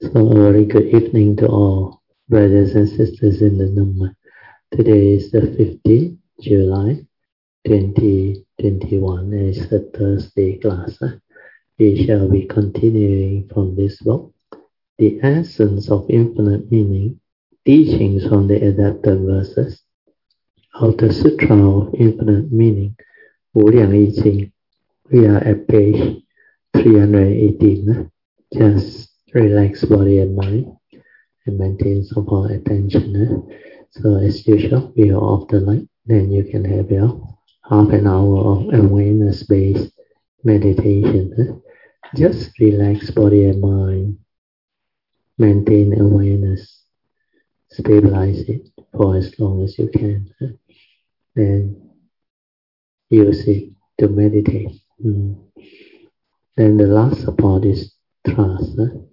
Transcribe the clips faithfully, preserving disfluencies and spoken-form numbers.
So a very good evening to all brothers and sisters in the Dhamma. Today is the fifteenth of July twenty twenty-one, and it's a Thursday class. We shall be continuing from this book, The Essence of Infinite Meaning, Teachings from the Adapted Verses, of the Sutra of Infinite Meaning, Wu Liang Yi Jing. We are at page three hundred eighteen. Just relax body and mind and maintain some more attention. So as usual, we are off the light. Then you can have your half an hour of awareness-based meditation. Just relax body and mind. Maintain awareness. Stabilize it for as long as you can. Then use it to meditate. Mm. Then the last support is trust.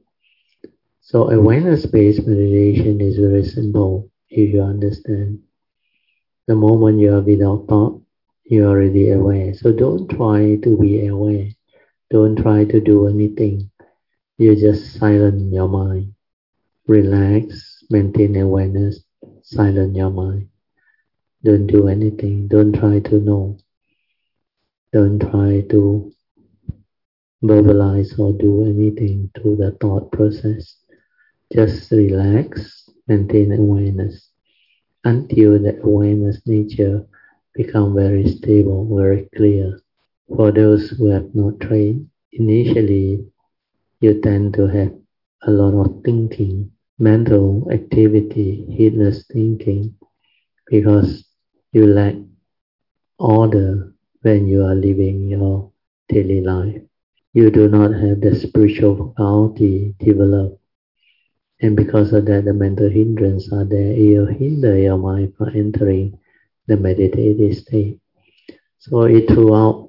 So awareness-based meditation is very simple if you understand. The moment you are without thought, you are already aware. So don't try to be aware. Don't try to do anything. You just silence your mind. Relax, maintain awareness, silence your mind. Don't do anything. Don't try to know. Don't try to verbalize or do anything to the thought process. Just relax, maintain awareness until the awareness nature become very stable, very clear. For those who have not trained, initially you tend to have a lot of thinking, mental activity, heedless thinking, because you lack order when you are living your daily life. You do not have the spiritual quality developed. And because of that, the mental hindrance are there. It will hinder your mind from entering the meditative state. So it throughout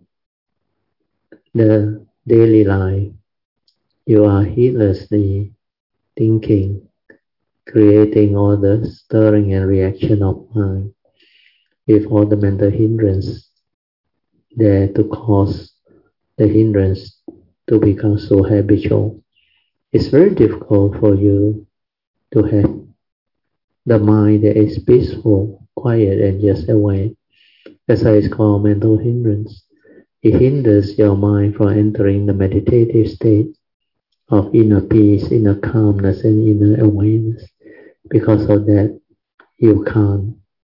the daily life, you are heedlessly thinking, creating all the stirring and reaction of mind, with all the mental hindrance there to cause the hindrance to become so habitual. It's very difficult for you to have the mind that is peaceful, quiet, and just aware. That's why it's called mental hindrance. It hinders your mind from entering the meditative state of inner peace, inner calmness, and inner awareness. Because of that, you can't.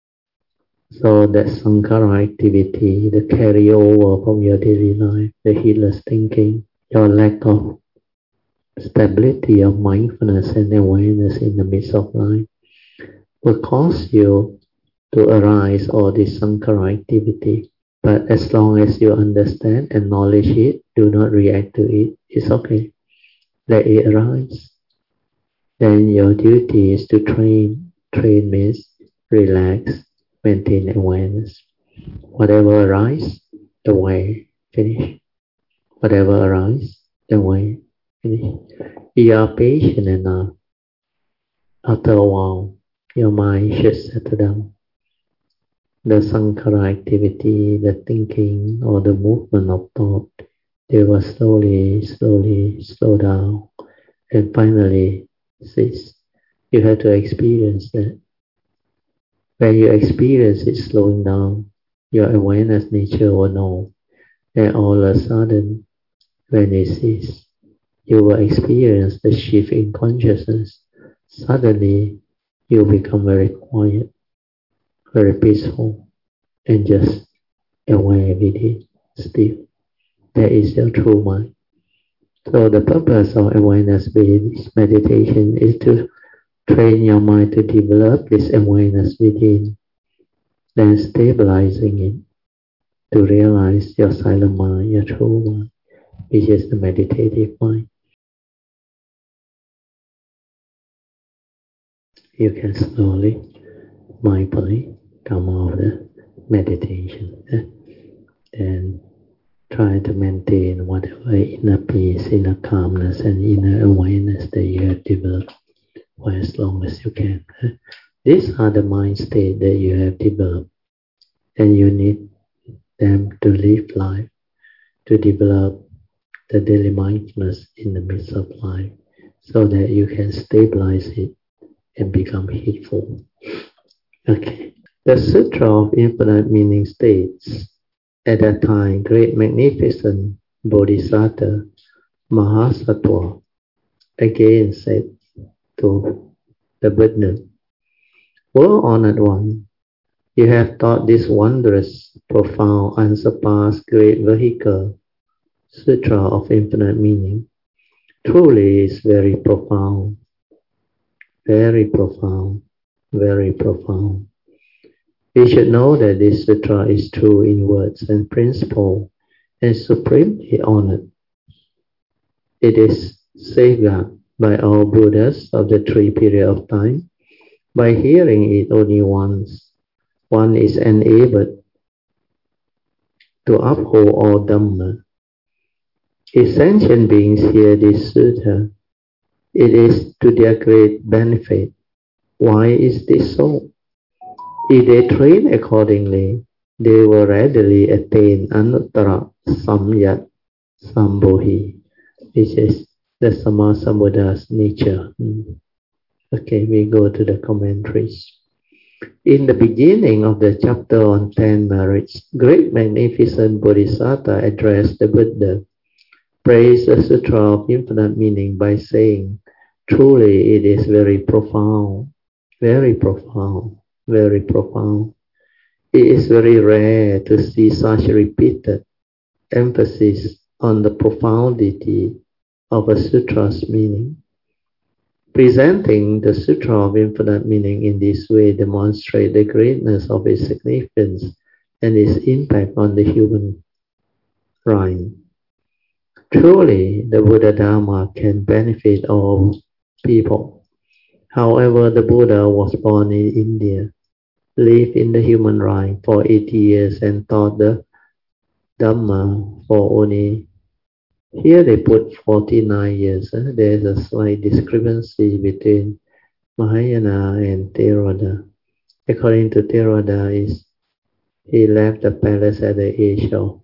So that sankhara activity, the carryover from your daily life, the heedless thinking, your lack of stability of mindfulness and awareness in the midst of life, will cause you to arise all this sankhara activity. But as long as you understand, acknowledge it, do not react to it, it's okay. Let it arise. Then your duty is to train. Train means relax, maintain awareness. Whatever arises, aware, finish. Whatever arises, aware, finish. If you are patient enough, after a while, your mind should settle down. The sankhara activity, the thinking, or the movement of thought, they will slowly, slowly slow down and finally cease. You have to experience that. When you experience it slowing down, your awareness nature will know that all of a sudden, when it ceases, you will experience the shift in consciousness. Suddenly, you become very quiet, very peaceful, and just aware with it, still. That is your true mind. So the purpose of awareness-based meditation is to train your mind to develop this awareness within, then stabilizing it to realize your silent mind, your true mind, which is the meditative mind. You can slowly, mindfully come out of the meditation eh? and try to maintain whatever inner peace, inner calmness, and inner awareness that you have developed for as long as you can. Eh? These are the mind state that you have developed, and you need them to live life, to develop the daily mindfulness in the midst of life. so that you can stabilize it and become heedful. Okay. The Sutra of Infinite Meaning states, at that time, great magnificent Bodhisattva Mahasattva again said to the Buddha, "Well honored one, you have taught this wondrous, profound, unsurpassed great vehicle, Sutra of Infinite Meaning. Truly is very profound, very profound, very profound. We should know that this sutra is true in words and principle and supremely honored. It is safeguarded by all Buddhas of the three period of time. By hearing it only once, one is enabled to uphold all Dhamma. If sentient beings hear this sutta, it is to their great benefit. Why is this so? If they train accordingly, they will readily attain Anuttara Samyak Sambodhi, which is the Sammasambuddha's nature. Okay, we go to the commentaries. In the beginning of the chapter on ten merits, great magnificent Bodhisattva addressed the Buddha, praised the Sutra of Infinite Meaning by saying, truly it is very profound, very profound, very profound. It is very rare to see such repeated emphasis on the profundity of a sutra's meaning. Presenting the Sutra of Infinite Meaning in this way demonstrates the greatness of its significance and its impact on the human mind. Truly, the Buddha Dharma can benefit all people. However, the Buddha was born in India, lived in the human race for eighty years and taught the Dhamma for only, here they put forty-nine years. Eh? There is a slight discrepancy between Mahayana and Theravada. According to Theravada, is he left the palace at the age of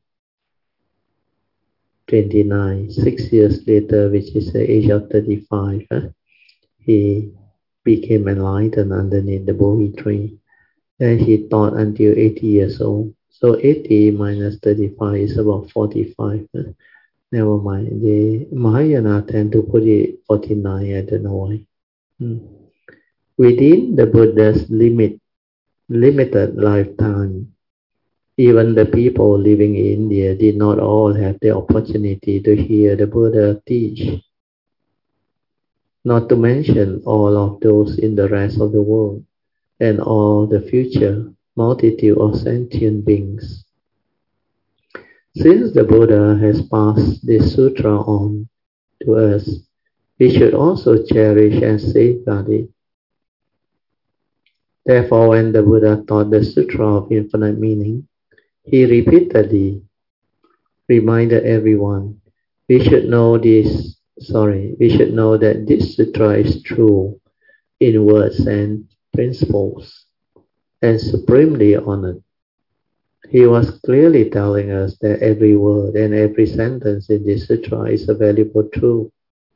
twenty-nine. Six years later, which is the age of thirty-five, eh? he became enlightened underneath the Bodhi tree. And he taught until eighty years old. So eighty minus thirty-five is about forty-five. Eh? Never mind. The Mahayana tend to put it forty-nine, I don't know why. Hmm. Within the Buddha's limit, limited lifetime, even the people living in India did not all have the opportunity to hear the Buddha teach. Not to mention all of those in the rest of the world and all the future multitude of sentient beings. Since the Buddha has passed this sutra on to us, we should also cherish and safeguard it. Therefore, when the Buddha taught the Sutra of Infinite Meaning, he repeatedly reminded everyone, we should know this, sorry, we should know that this sutra is true in words and principles and supremely honored. He was clearly telling us that every word and every sentence in this sutra is a valuable truth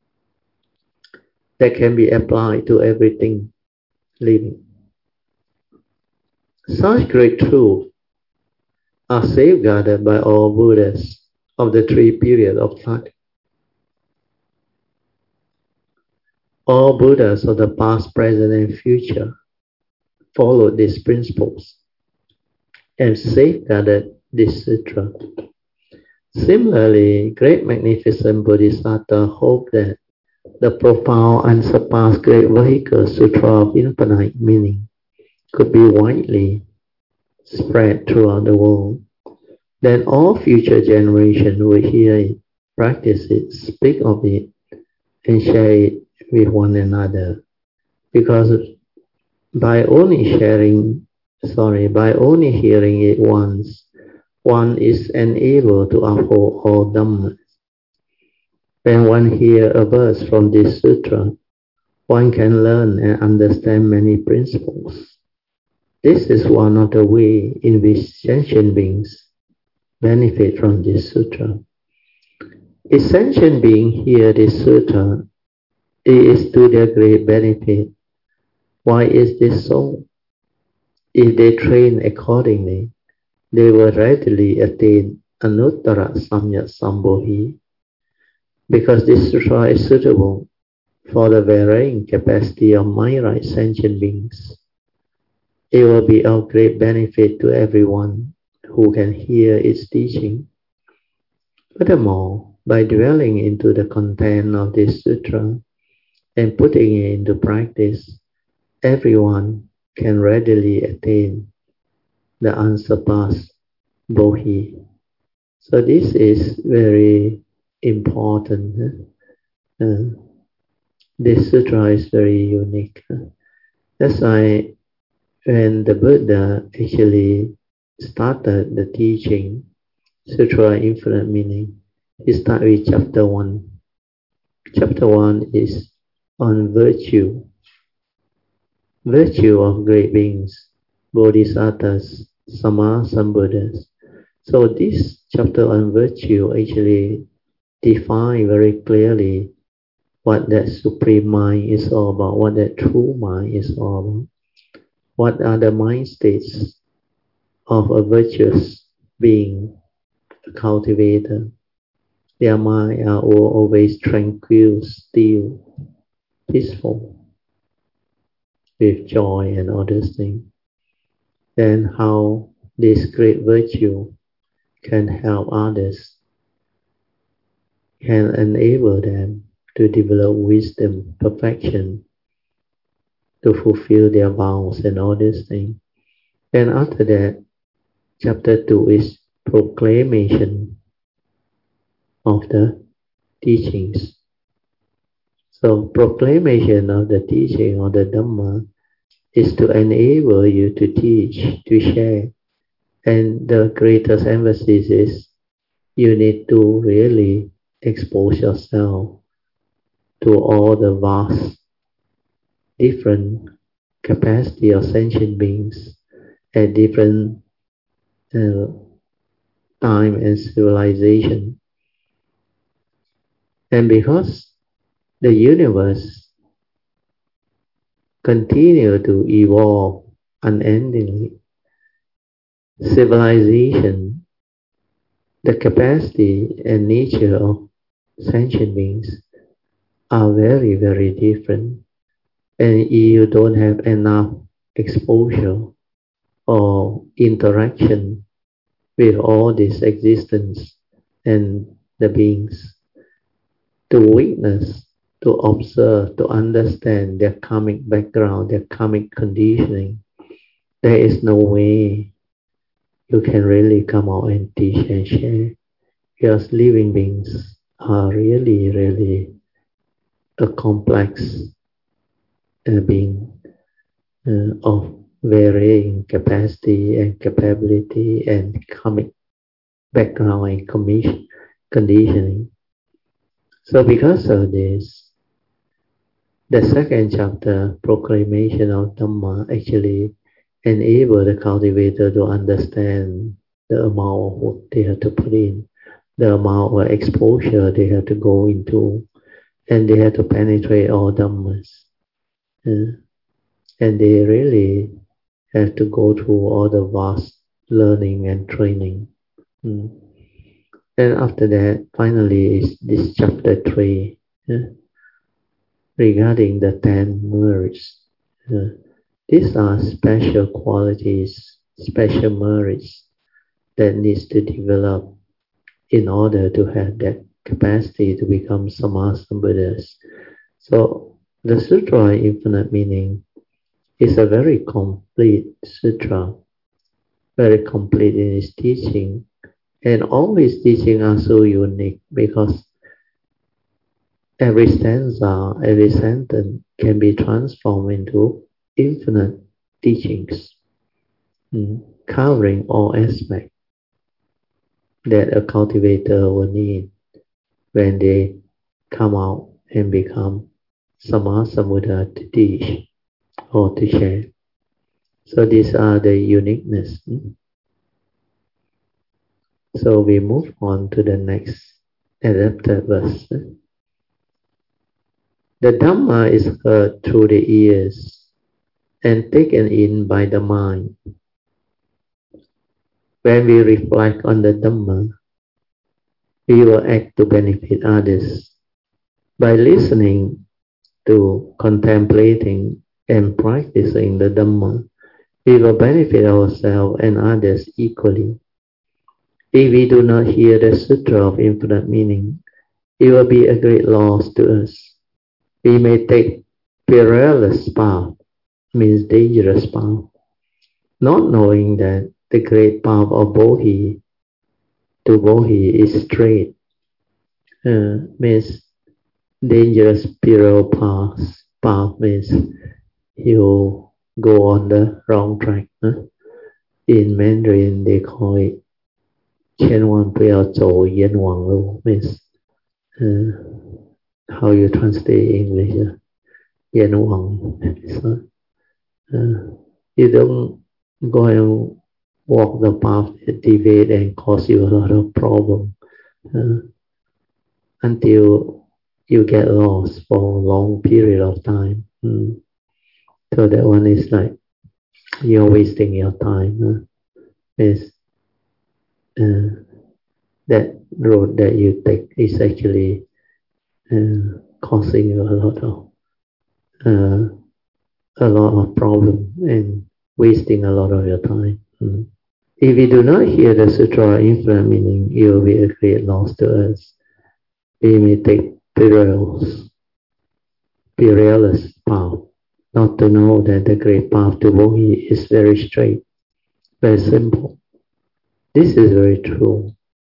that can be applied to everything living. Such great truths are safeguarded by all Buddhas of the three periods of time. All Buddhas of the past, present, and future followed these principles and safeguarded this sutra. Similarly, great magnificent Bodhisattva hoped that the profound unsurpassed great vehicle Sutra of Infinite Meaning could be widely spread throughout the world. Then all future generations will hear it, practice it, speak of it, and share it with one another. Because by only sharing Sorry, by only hearing it once, one is enabled to uphold all Dhamma. When one hears a verse from this sutra, one can learn and understand many principles. This is one of the ways in which sentient beings benefit from this sutra. If sentient beings hear this sutra, It is to their great benefit. Why is this so? If they train accordingly, they will readily attain Anuttara Samyak Sambodhi, because this sutra is suitable for the varying capacity of mind-right sentient beings. It will be of great benefit to everyone who can hear its teaching. Furthermore, by dwelling into the content of this sutra and putting it into practice, everyone can readily attain the unsurpassed Bodhi. So this is very important. Uh, this sutra is very unique. That's why when the Buddha actually started the teaching, Sutra Infinite Meaning, he started with chapter one. Chapter one is on virtue, virtue of great beings, Bodhisattvas, Sammasambuddhas. So this chapter on virtue actually defines very clearly what that supreme mind is all about, what that true mind is all about. What are the mind states of a virtuous being, a cultivator? Their mind are always tranquil, still, peaceful, with joy and all these things. Then how this great virtue can help others, can enable them to develop wisdom, perfection, to fulfill their vows and all these things. And after that, chapter two is proclamation of the teachings. So proclamation of the teaching of the Dhamma is to enable you to teach, to share. And the greatest emphasis is you need to really expose yourself to all the vast, different capacity of sentient beings at different uh, time and civilization. And because the universe continue to evolve unendingly, civilization, the capacity and nature of sentient beings are very, very different. And you don't have enough exposure or interaction with all this existence and the beings to witness, to observe, to understand their karmic background, their karmic conditioning. There is no way you can really come out and teach and share, because living beings are really, really a complex uh, being uh, of varying capacity and capability and karmic background and commission, conditioning. So because of this, the second chapter, Proclamation of Dhamma, actually enable the cultivator to understand the amount of work they have to put in, the amount of exposure they have to go into, and they have to penetrate all Dhammas. Uh, and they really have to go through all the vast learning and training. Mm. And after that, finally, is this chapter three, uh, regarding the ten merits. Uh, these are special qualities, special merits that needs to develop in order to have that capacity to become Sammasambuddhas. So the Sutra Infinite Meaning is a very complete sutra, very complete in its teaching, and all its teaching are so unique because every stanza, every sentence can be transformed into infinite teachings, mm, covering all aspects that a cultivator will need when they come out and become Sammasambuddha to teach or to share. So these are the uniqueness. Mm. So we move on to the next adapted verse. The Dhamma is heard through the ears and taken in by the mind. When we reflect on the Dhamma, we will act to benefit others. By listening to, contemplating, and practicing the Dhamma, we will benefit ourselves and others equally. If we do not hear the Sutra of Infinite Meaning, it will be a great loss to us. We may take perilous path, means dangerous path, not knowing that the great path of Bodhi to Bodhi is straight, uh, means dangerous perilous path. Path means you go on the wrong track. Huh? In Mandarin, they call it 千万不要走冤枉路 means uh, how you translate English? Uh, 冤枉. So, uh, you don't go and walk the path that deviate and cause you a lot of problem uh, until you get lost for a long period of time. Mm. So that one is like you're wasting your time. Uh, is uh, that road that you take is actually uh, causing you a lot of uh, a lot of problem and wasting a lot of your time. Mm. If we do not hear the Sutra Infinite Meaning, it will be a great loss to us. We may take perilous, perilous path, not to know that the great path to Bodhi is very straight, very simple. This is very true.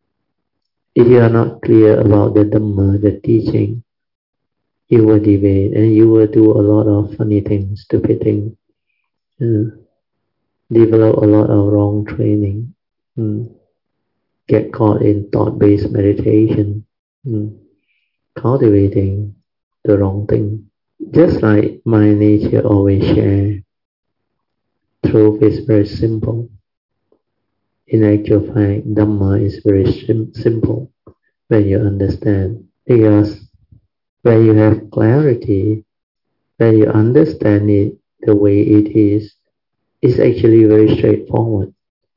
If you are not clear about the Dhamma, the teaching, you will deviate and you will do a lot of funny things, stupid things, uh, develop a lot of wrong training, mm. get caught in thought-based meditation, mm. cultivating the wrong thing. Just like my nature always share, truth is very simple. In actual fact, Dhamma is very sim simple when you understand, because when you have clarity, when you understand it the way it is, it's actually very straightforward.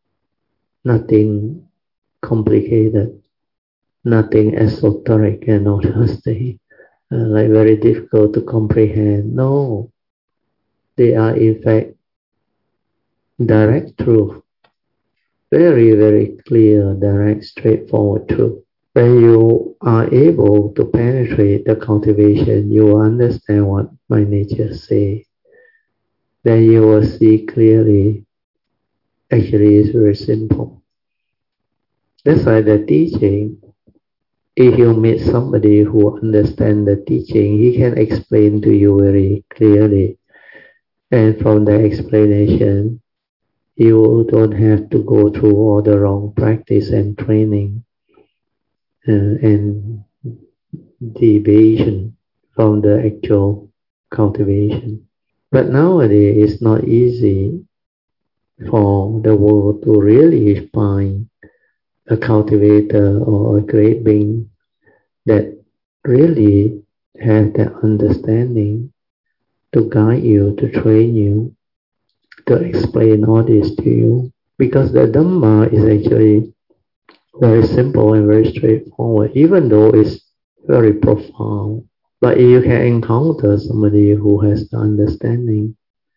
Nothing complicated, nothing esoteric and all those things, uh, like very difficult to comprehend. No, they are in fact direct truth, very, very clear, direct, straightforward truth. When you are able to penetrate the cultivation, you will understand what my nature says. Then you will see clearly, actually it's very simple. That's why the teaching, if you meet somebody who understands the teaching, he can explain to you very clearly. And from the explanation, you don't have to go through all the wrong practice and training uh, and deviation from the actual cultivation. But nowadays, it's not easy for the world to really find a cultivator or a great being that really have that understanding to guide you, to train you, to explain all this to you. Because the Dhamma is actually very simple and very straightforward, even though it's very profound. But if you can encounter somebody who has the understanding,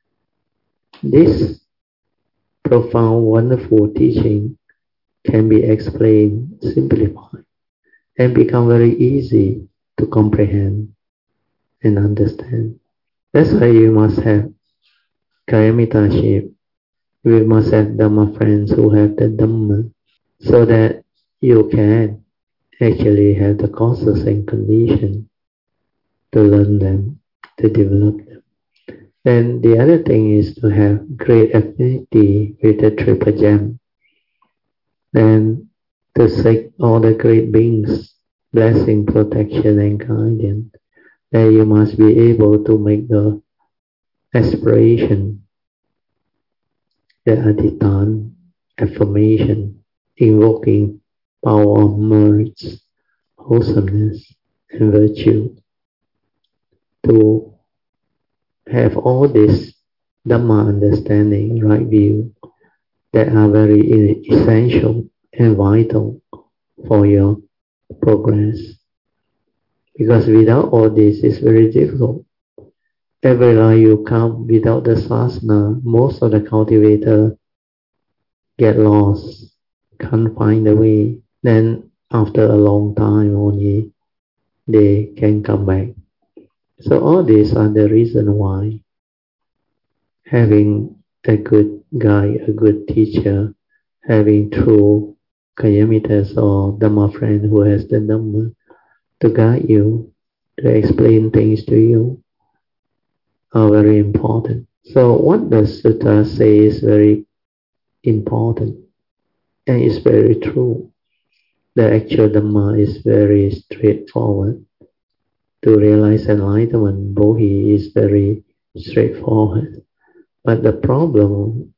this profound, wonderful teaching can be explained, simplified, and become very easy to comprehend and understand. That's why you must have Kalyamitaship. We must have Dhamma friends who have the Dhamma, so that you can actually have the causes and conditions to learn them, to develop them. Then the other thing is to have great affinity with the triple gem. Then to seek all the great beings, blessing, protection, and guidance. Then you must be able to make the aspiration, the adhitan, affirmation, invoking power of merits, wholesomeness, and virtue. to have all this Dhamma understanding, right view, that are very essential and vital for your progress. Because without all this, it's very difficult. Everywhere you come without the sasana, most of the cultivators get lost, can't find the way. Then after a long time only, they can come back. So all these are the reason why having a good guide, a good teacher, having true Kayamitas or Dhamma friend who has the Dhamma to guide you, to explain things to you, are very important. So what the sutta says is very important and it's very true. The actual Dhamma is very straightforward. To realize enlightenment, Bodhi is very straightforward. But the problem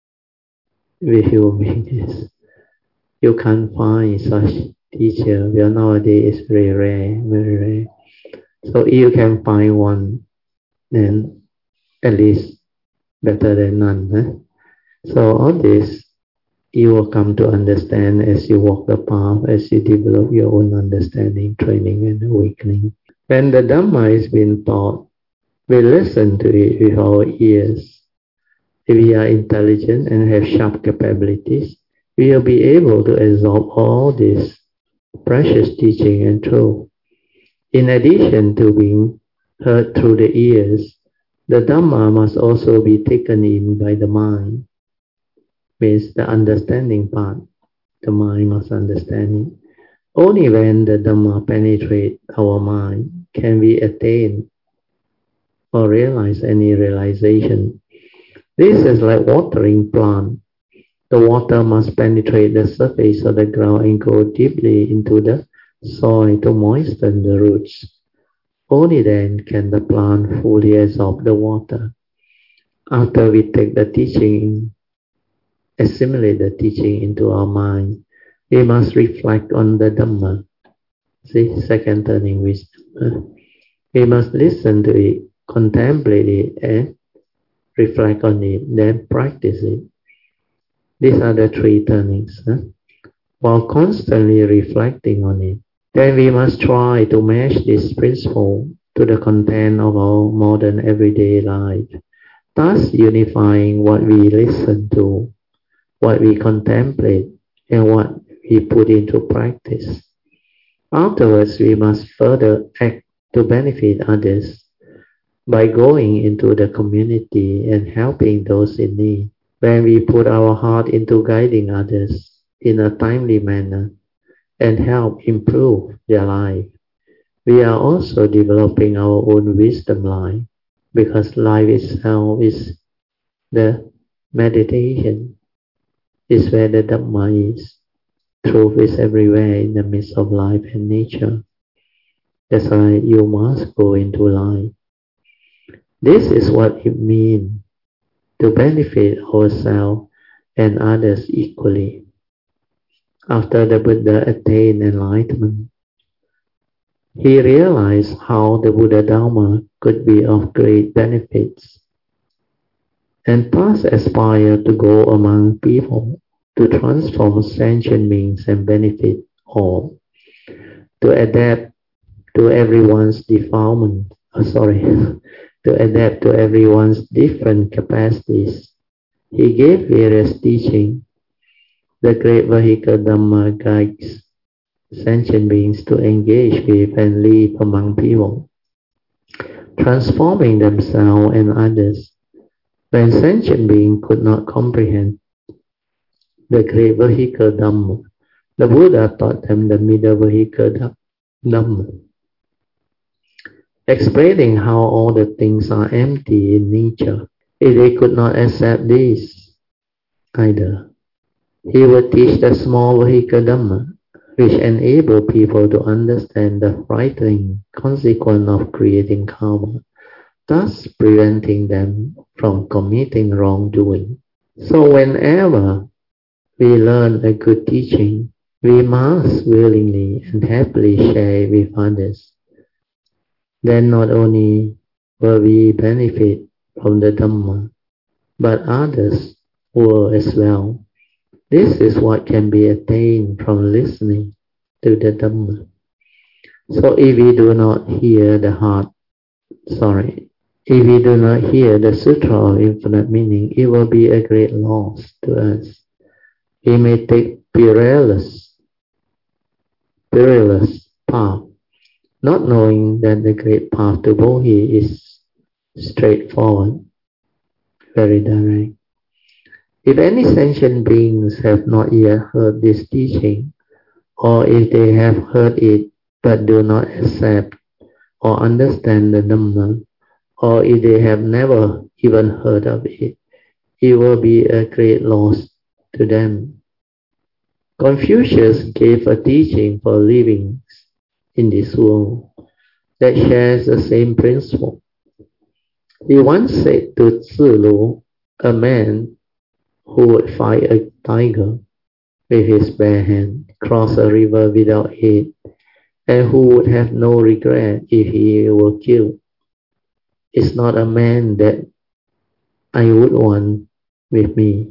with human beings is you can't find such teacher. Well, nowadays it's very rare, very rare. So if you can find one, then at least better than none. Huh? So all this you will come to understand as you walk the path, as you develop your own understanding, training and awakening. When the Dhamma is being taught, we listen to it with our ears. If we are intelligent and have sharp capabilities, we will be able to absorb all this precious teaching and truth. In addition to being heard through the ears, the Dhamma must also be taken in by the mind. Means the understanding part, the mind must understand it. Only when the Dhamma penetrates our mind can we attain or realize any realization. This is like watering plant. The water must penetrate the surface of the ground and go deeply into the soil to moisten the roots. Only then can the plant fully absorb the water. After we take the teaching, assimilate the teaching into our mind, we must reflect on the Dhamma. See, second turning wisdom. We must listen to it, contemplate it, and reflect on it, then practice it. These are the three turnings. Huh? While constantly reflecting on it, then we must try to match this principle to the content of our modern everyday life, thus unifying what we listen to, what we contemplate, and what we put into practice. Afterwards, we must further act to benefit others by going into the community and helping those in need. When we put our heart into guiding others in a timely manner and help improve their life, we are also developing our own wisdom life, because life itself is the meditation, is where the Dhamma is. Truth is everywhere in the midst of life and nature. That's why you must go into life. This is what it means to benefit ourselves and others equally. After the Buddha attained enlightenment, he realized how the Buddha Dharma could be of great benefits, and thus aspired to go among people to transform sentient beings and benefit all, to adapt to everyone's defilement, oh, sorry, to adapt to everyone's different capacities. He gave various teaching. The great vehicle Dhamma guides sentient beings to engage with and live among people, transforming themselves and others. When sentient beings could not comprehend the great vehicle Dhamma, the Buddha taught them the middle vehicle Dhamma, explaining how all the things are empty in nature. If they could not accept this either, he would teach the small vehicle Dhamma, which enable people to understand the frightening consequence of creating karma, thus preventing them from committing wrongdoing. So whenever we learn a good teaching, we must willingly and happily share it with others. then not only will we benefit from the Dhamma, but others will as well. This is what can be attained from listening to the Dhamma. So if we do not hear the heart, sorry, if we do not hear the Sutra of Infinite Meaning, it will be a great loss to us. We may take perilous, perilous path, not knowing that the great path to Bodhi is straightforward, very direct. If any sentient beings have not yet heard this teaching, or if they have heard it but do not accept or understand the Dhamma, or if they have never even heard of it, it will be a great loss to them. Confucius gave a teaching for living in this world that shares the same principle. He once said to Zilu, a man who would fight a tiger with his bare hand, cross a river without aid, and who would have no regret if he were killed, "It's not a man that I would want with me."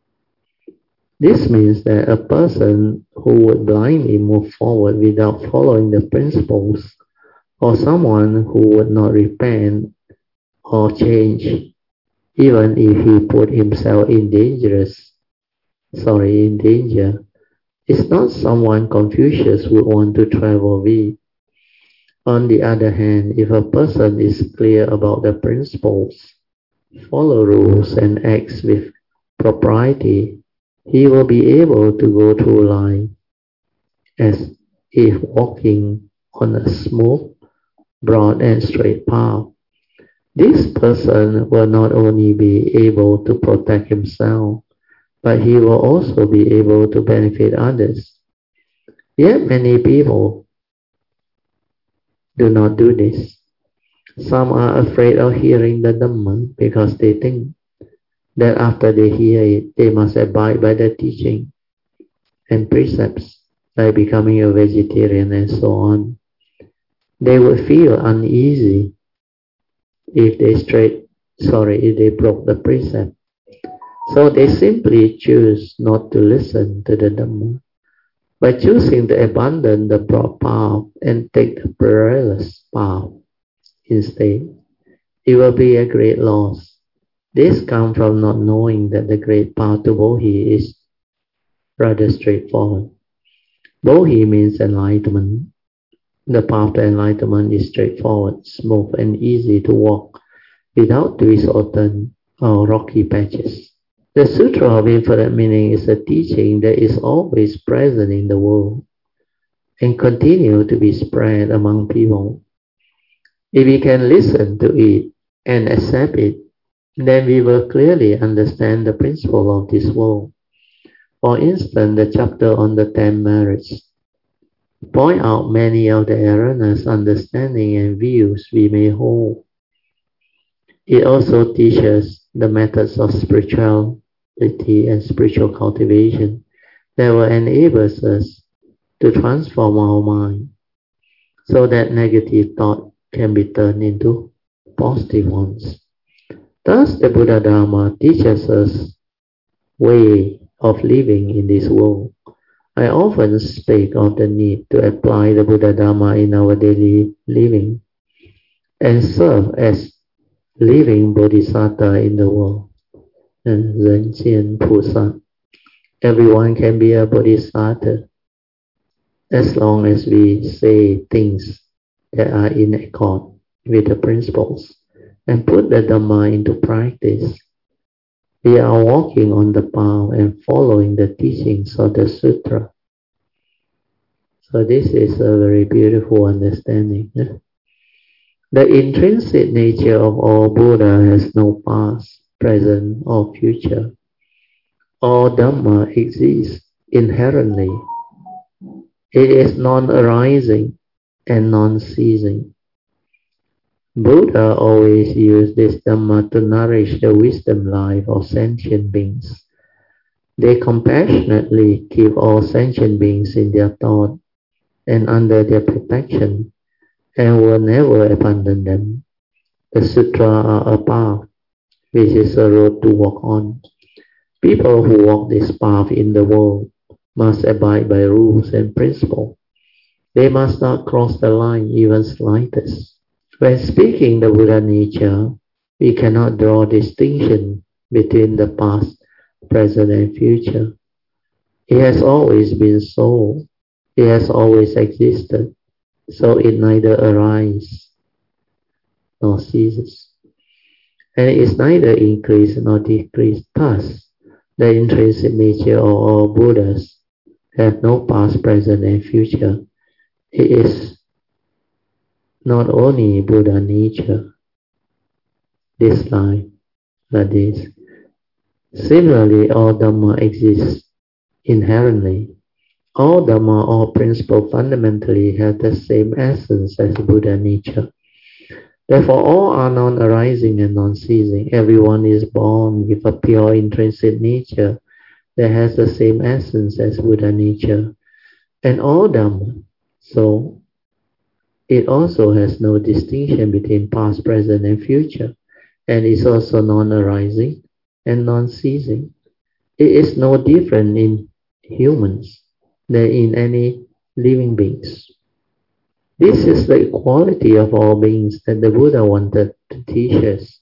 This means that a person who would blindly move forward without following the principles, or someone who would not repent or change, even if he put himself in dangerous, sorry, in danger, is not someone Confucius would want to travel with. On the other hand, if a person is clear about the principles, follow rules and acts with propriety, he will be able to go through life as if walking on a smooth, broad and straight path. This person will not only be able to protect himself, but he will also be able to benefit others. Yet many people do not do this. Some are afraid of hearing the Dhamma because they think that after they hear it, they must abide by the teaching and precepts, like becoming a vegetarian and so on. They would feel uneasy if they straight, sorry, if they broke the precept. So they simply choose not to listen to the Dhamma. By choosing to abandon the broad path and take the perilous path instead, it will be a great loss. This comes from not knowing that the great path to Bodhi is rather straightforward. Bodhi means enlightenment. The path to enlightenment is straightforward, smooth and easy to walk without twists or turns or rocky patches. The Sutra of Infinite Meaning is a teaching that is always present in the world and continue to be spread among people. If we can listen to it and accept it, then we will clearly understand the principle of this world. For instance, the chapter on the ten merits point out many of the erroneous understanding and views we may hold. It also teaches the methods of spirituality and spiritual cultivation that will enable us to transform our mind so that negative thought can be turned into positive ones. Thus, the Buddha Dharma teaches us way of living in this world. I often speak of the need to apply the Buddha Dharma in our daily living and serve as living Bodhisattva in the world. Ren Jian Pusa. Everyone can be a Bodhisattva as long as we say things that are in accord with the principles and put the Dhamma into practice. We are walking on the path and following the teachings of the Sutra. So this is a very beautiful understanding. The intrinsic nature of all Buddha has no past, present, or future. All Dhamma exists inherently. It is non-arising and non-ceasing. Buddha always used this Dhamma to nourish the wisdom life of sentient beings. They compassionately keep all sentient beings in their thought and under their protection, and will never abandon them. The sutra are a path, which is a road to walk on. People who walk this path in the world must abide by rules and principles. They must not cross the line even slightest. When speaking the Buddha nature, we cannot draw distinction between the past, present, and future. It has always been so. It has always existed. So it neither arises nor ceases. And it is neither increased nor decreased. Thus, the intrinsic nature of all Buddhas have no past, present, and future. It is not only Buddha nature, this life, like this. Similarly, all Dhamma exists inherently. All Dhamma, all principles fundamentally have the same essence as Buddha nature. Therefore, all are non-arising and non-ceasing. Everyone is born with a pure intrinsic nature that has the same essence as Buddha nature. And all Dhamma, so it also has no distinction between past, present, and future, and is also non-arising and non-ceasing. It is no different in humans than in any living beings. This is the equality of all beings that the Buddha wanted to teach us.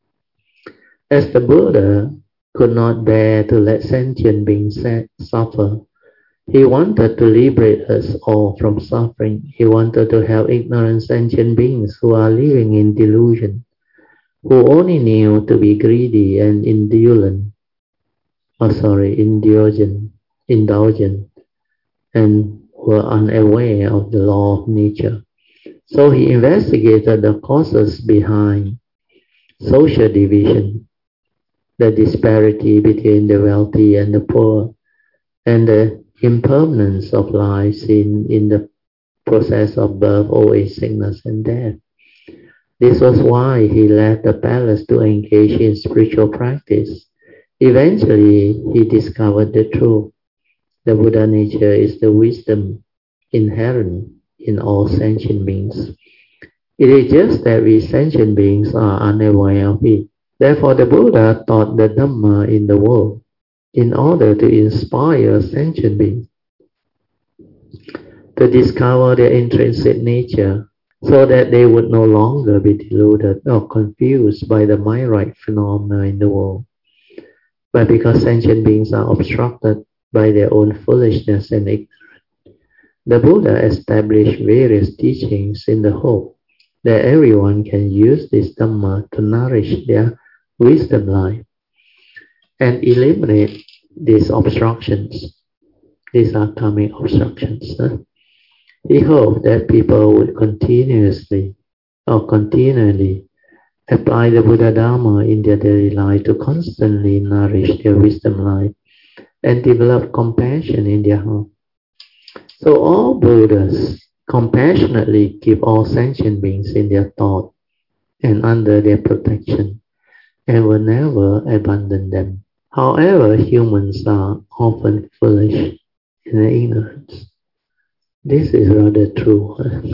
As the Buddha could not bear to let sentient beings suffer, he wanted to liberate us all from suffering. He wanted to help ignorant sentient beings who are living in delusion, who only knew to be greedy and indulgent, oh sorry, indulgent, indulgent, and were unaware of the law of nature. So he investigated the causes behind social division, the disparity between the wealthy and the poor, and the impermanence of life in, in the process of birth, old age, sickness, and death. This was why he left the palace to engage in spiritual practice. Eventually, he discovered the truth. The Buddha nature is the wisdom inherent in all sentient beings. It is just that we sentient beings are unaware of it. Therefore, the Buddha taught the Dhamma in the world in order to inspire sentient beings to discover their intrinsic nature, so that they would no longer be deluded or confused by the mind-right phenomena in the world. But because sentient beings are obstructed by their own foolishness and ignorance, the Buddha established various teachings in the hope that everyone can use this Dhamma to nourish their wisdom life and eliminate these obstructions, these are coming obstructions. Huh? He hoped that people would continuously or continually apply the Buddha Dhamma in their daily life to constantly nourish their wisdom life and develop compassion in their heart. So all Buddhas compassionately keep all sentient beings in their thought and under their protection, and will never abandon them. However, humans are often foolish and ignorant. This is rather true.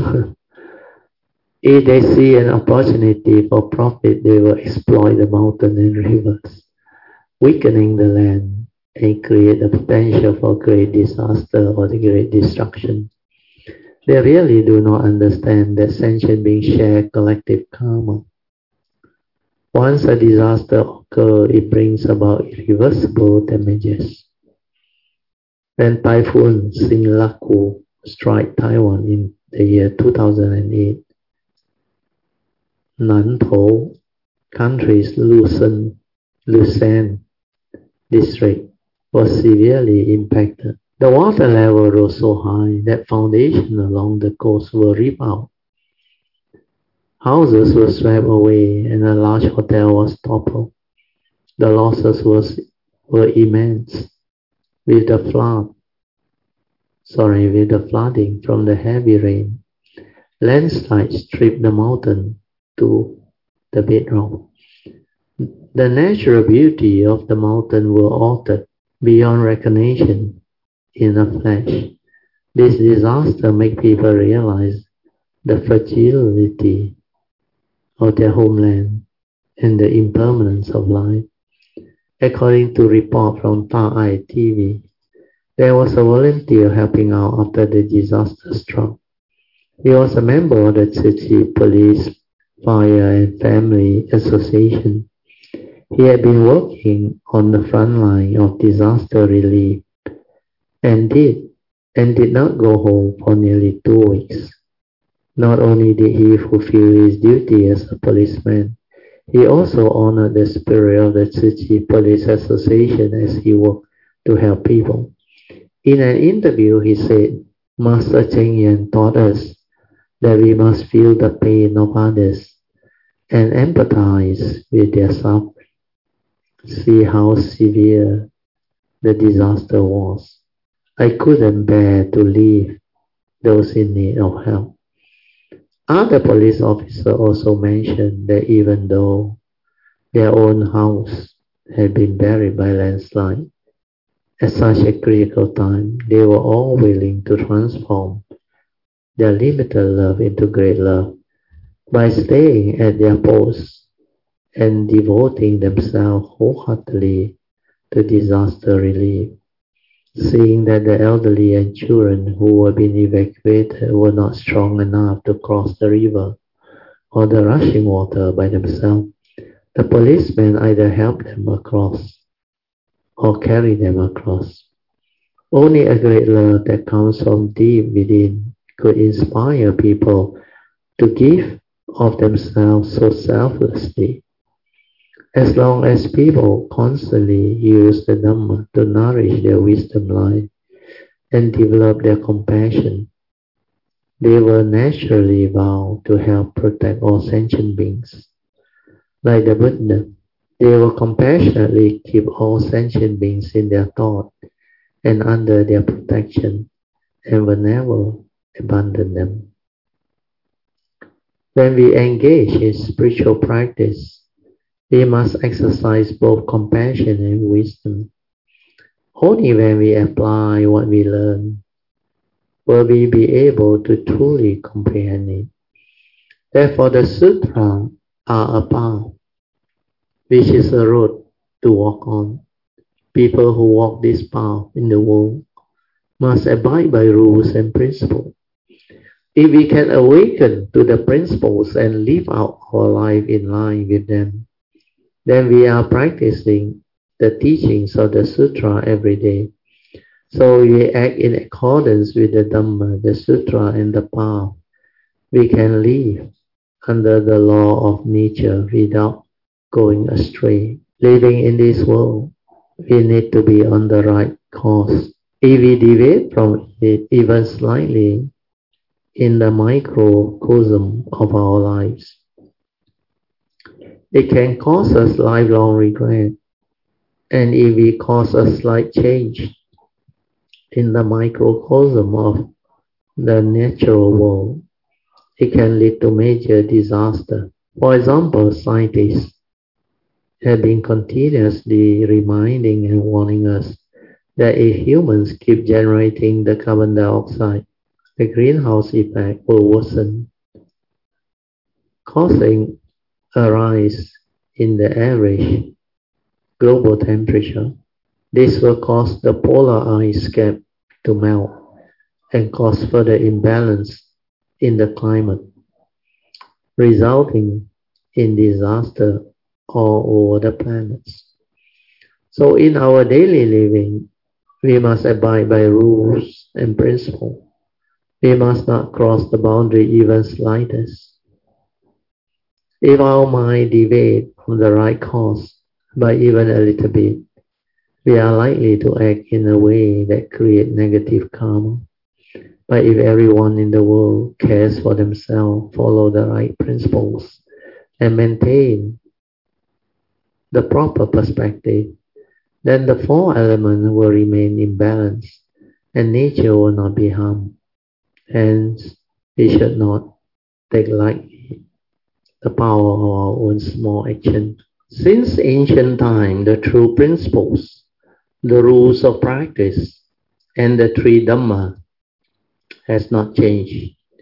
If they see an opportunity for profit, they will exploit the mountain and rivers, weakening the land and create the potential for great disaster or the great destruction. They really do not understand that sentient beings share collective karma. Once a disaster occurs, it brings about irreversible damages. When Typhoon Sinlaku struck Taiwan in the year two thousand eight, Nantou country's Luzon, Luzon district was severely impacted. The water level rose so high that foundations along the coast were ripped out. Houses were swept away and a large hotel was toppled. The losses was, were immense. With the flood, sorry, with the flooding from the heavy rain, landslides stripped the mountain to the bedrock. The natural beauty of the mountain were altered beyond recognition in the flesh. This disaster made people realize the fragility of their homeland and the impermanence of life. According to report from Far Eye T V, there was a volunteer helping out after the disaster struck. He was a member of the Tzu Chi Police, Fire and Family Association. He had been working on the front line of disaster relief and did and did not go home for nearly two weeks. Not only did he fulfill his duty as a policeman, he also honored the spirit of the Tzu Chi Police Association as he worked to help people. In an interview, he said, Master Cheng Yen taught us that we must feel the pain of others and empathize with their suffering. See how severe the disaster was. I couldn't bear to leave those in need of help. Other police officers also mentioned that even though their own house had been buried by landslide, at such a critical time, they were all willing to transform their limited love into great love by staying at their posts and devoting themselves wholeheartedly to disaster relief. Seeing that the elderly and children who were being evacuated were not strong enough to cross the river or the rushing water by themselves, the policemen either helped them across or carried them across. Only a great love that comes from deep within could inspire people to give of themselves so selflessly. As long as people constantly use the Dhamma to nourish their wisdom life and develop their compassion, they will naturally vow to help protect all sentient beings. Like the Buddha, they will compassionately keep all sentient beings in their thought and under their protection and will never abandon them. When we engage in spiritual practice, we must exercise both compassion and wisdom. Only when we apply what we learn will we be able to truly comprehend it. Therefore, the sutras are a path, which is a road to walk on. People who walk this path in the world must abide by rules and principles. If we can awaken to the principles and live out our life in line with them, then we are practicing the teachings of the sutra every day. So we act in accordance with the Dhamma, the sutra, and the path. We can live under the law of nature without going astray. Living in this world, we need to be on the right course. If we deviate from it even slightly in the microcosm of our lives, it can cause us lifelong regret. And if we cause a slight change in the microcosm of the natural world, it can lead to major disaster. For example, scientists have been continuously reminding and warning us that if humans keep generating the carbon dioxide, the greenhouse effect will worsen, causing a rise in the average global temperature. This will cause the polar ice cap to melt and cause further imbalance in the climate, resulting in disaster all over the planets. So in our daily living, we must abide by rules and principles. We must not cross the boundary even slightest. If our mind deviates from the right course by even a little bit, we are likely to act in a way that creates negative karma. But if everyone in the world cares for themselves, follow the right principles, and maintain the proper perspective, then the four elements will remain in balance and nature will not be harmed. Hence, we should not take lightly the power of our own small action. Since ancient time, the true principles, the rules of practice, and the three Dhamma has not changed.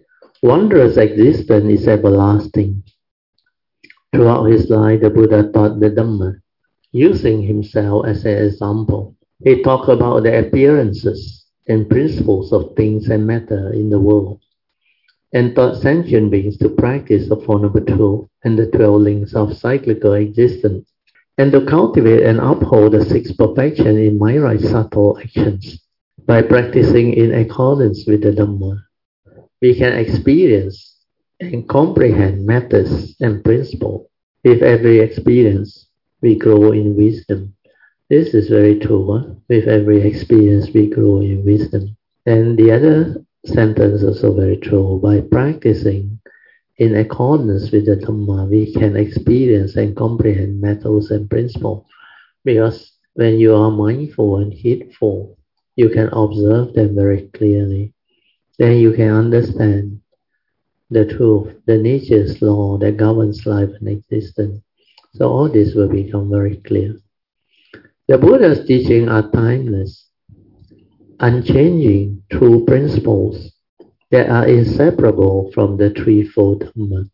Wondrous existence is everlasting. Throughout his life, the Buddha taught the Dhamma, using himself as an example. He talked about the appearances and principles of things and matter in the world, and taught sentient beings to practice the Four Noble Truths and the twelve links of cyclical existence, and to cultivate and uphold the six perfections in myriad subtle actions. By practicing in accordance with the Dhamma, we can experience and comprehend matters and principles. With every experience, we grow in wisdom. This is very true. Huh? With every experience, we grow in wisdom. And the other sentence is also very true. By practicing in accordance with the Dhamma, we can experience and comprehend methods and principles. Because when you are mindful and heedful, you can observe them very clearly. Then you can understand the truth, the nature's law that governs life and existence. So all this will become very clear. The Buddha's teachings are timeless, unchanging, true principles that are inseparable from the threefold Dhamma.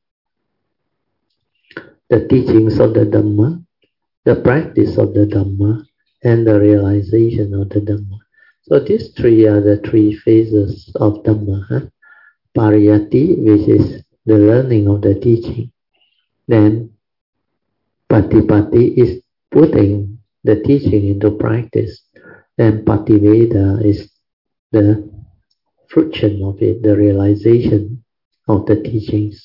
The teachings of the Dhamma, the practice of the Dhamma, and the realization of the Dhamma. So these three are the three phases of Dhamma. Huh? Pariyatti, which is the learning of the teaching. Then Patipatti is putting the teaching into practice. Then Pativeda is the fruition of it, the realization of the teachings.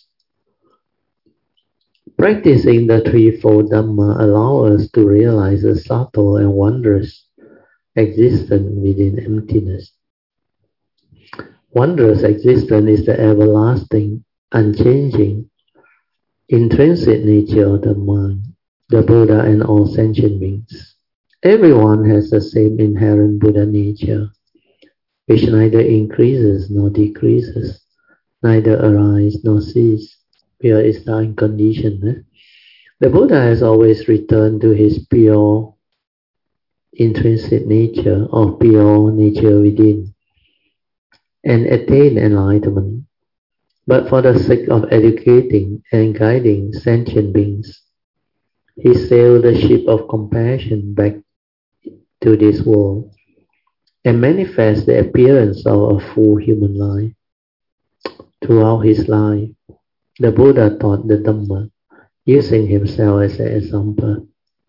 Practicing the threefold Dhamma allows us to realize the subtle and wondrous existence within emptiness. Wondrous existence is the everlasting, unchanging, intrinsic nature of the mind, the Buddha and all sentient beings. Everyone has the same inherent Buddha nature, which neither increases nor decreases, neither arises nor ceases, pure is the unconditioned. Eh? The Buddha has always returned to his pure, intrinsic nature or pure nature within, and attained enlightenment. But for the sake of educating and guiding sentient beings, he sailed the ship of compassion back to this world and manifest the appearance of a full human life. Throughout his life, the Buddha taught the Dhamma, using himself as an example.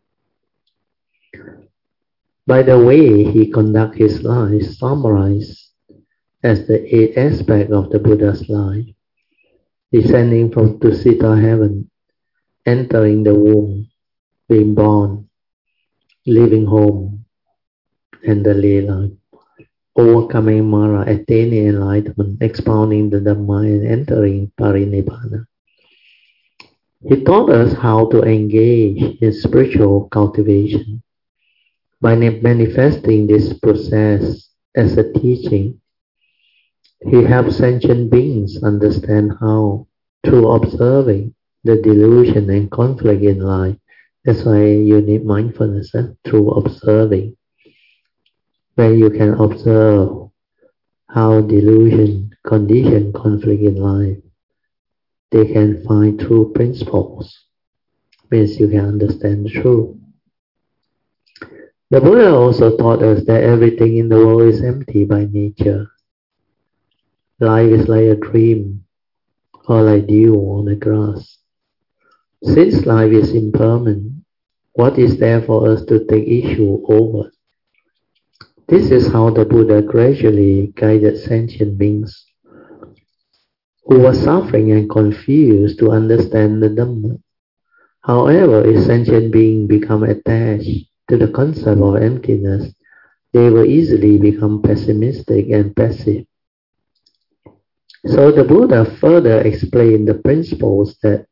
By the way he conducted his life, summarized as the eight aspects of the Buddha's life: descending from Tusita heaven, entering the womb, being born, leaving home, and the lay life, overcoming Mara, attaining enlightenment, expounding the Dhamma, and entering Parinibbana. He taught us how to engage in spiritual cultivation. By manifesting this process as a teaching, he helps sentient beings understand how, through observing the delusion and conflict in life, that's why you need mindfulness, eh? Through observing. When you can observe how delusion, condition, conflict in life, they can find true principles. Means you can understand the truth. The Buddha also taught us that everything in the world is empty by nature. Life is like a dream, or like dew on the grass. Since life is impermanent, what is there for us to take issue over? This is how the Buddha gradually guided sentient beings who were suffering and confused to understand the Dhamma. However, if sentient beings become attached to the concept of emptiness, they will easily become pessimistic and passive. So the Buddha further explained the principles that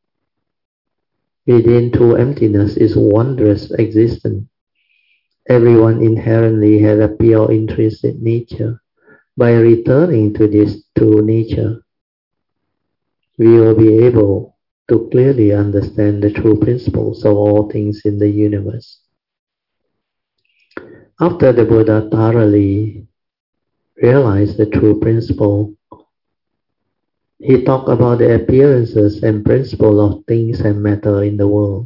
within true emptiness is wondrous existence. Everyone inherently has a pure intrinsic nature. By returning to this true nature, we will be able to clearly understand the true principles of all things in the universe. After the Buddha thoroughly realized the true principle, He talked about the appearances and principles of things and matter in the world.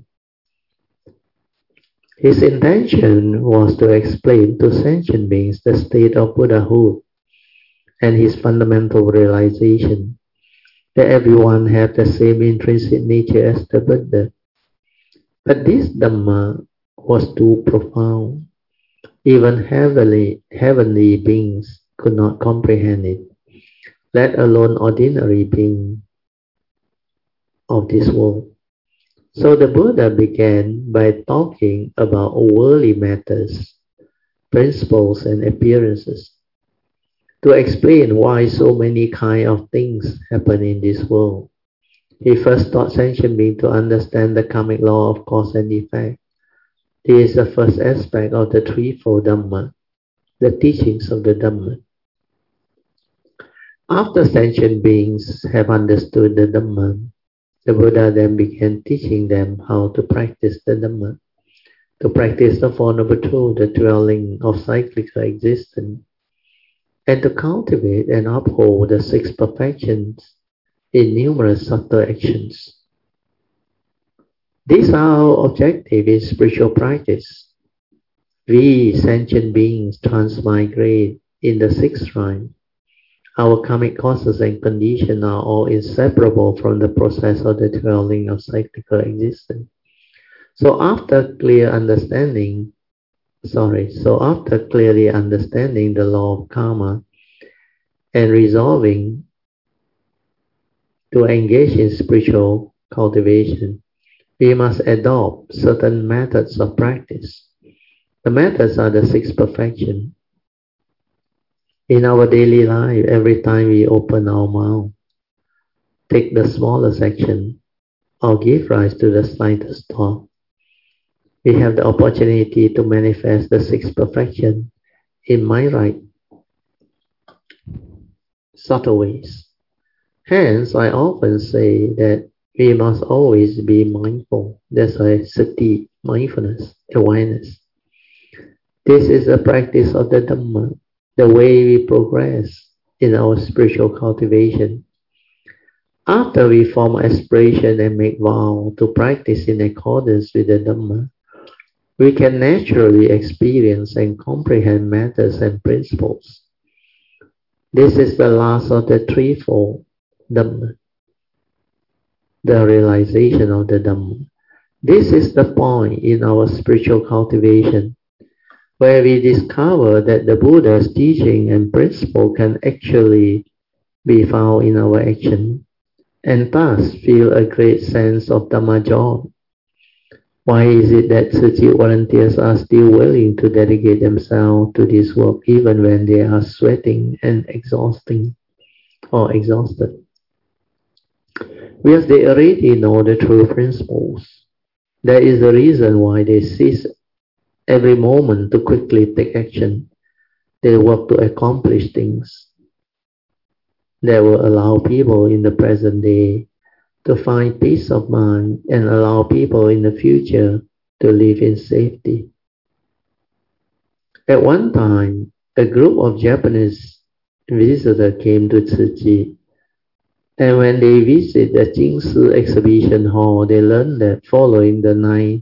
His intention was to explain to sentient beings the state of Buddhahood and his fundamental realization that everyone had the same intrinsic nature as the Buddha. But this Dhamma was too profound. Even heavenly, heavenly beings could not comprehend it, let alone ordinary beings of this world. So the Buddha began by talking about worldly matters, principles and appearances, to explain why so many kinds of things happen in this world. He first taught sentient beings to understand the karmic law of cause and effect. This is the first aspect of the threefold Dhamma, the teachings of the Dhamma. After sentient beings have understood the Dhamma, the Buddha then began teaching them how to practice the Dhamma, to practice the Four Noble Truths, the dwelling of cyclical existence, and to cultivate and uphold the six perfections in numerous subtle actions. These are our objective in spiritual practice. We sentient beings transmigrate in the sixth rhyme. Our karmic causes and conditions are all inseparable from the process of the dwelling of cyclical existence. So after clear understanding, sorry, so after clearly understanding the law of karma and resolving to engage in spiritual cultivation, we must adopt certain methods of practice. The methods are the six perfections. In our daily life, every time we open our mouth, take the smallest action, or give rise to the slightest thought, we have the opportunity to manifest the six perfections in my right, subtle ways. Hence, I often say that we must always be mindful. That's why sati, mindfulness, awareness. This is a practice of the Dhamma, the way we progress in our spiritual cultivation. After we form aspiration and make vow to practice in accordance with the Dhamma, we can naturally experience and comprehend matters and principles. This is the last of the threefold Dhamma, the realization of the Dhamma. This is the point in our spiritual cultivation, where we discover that the Buddha's teaching and principle can actually be found in our action, and thus feel a great sense of Dhamma joy. Why is it that Tzu Chi volunteers are still willing to dedicate themselves to this work even when they are sweating and exhausting or exhausted? Because they already know the true principles. That is the reason why they seize every moment to quickly take action. They work to accomplish things that will allow people in the present day to find peace of mind and allow people in the future to live in safety. At one time, a group of Japanese visitors came to Tzu Chi, and when they visit the Jingshi exhibition hall, they learned that following the nine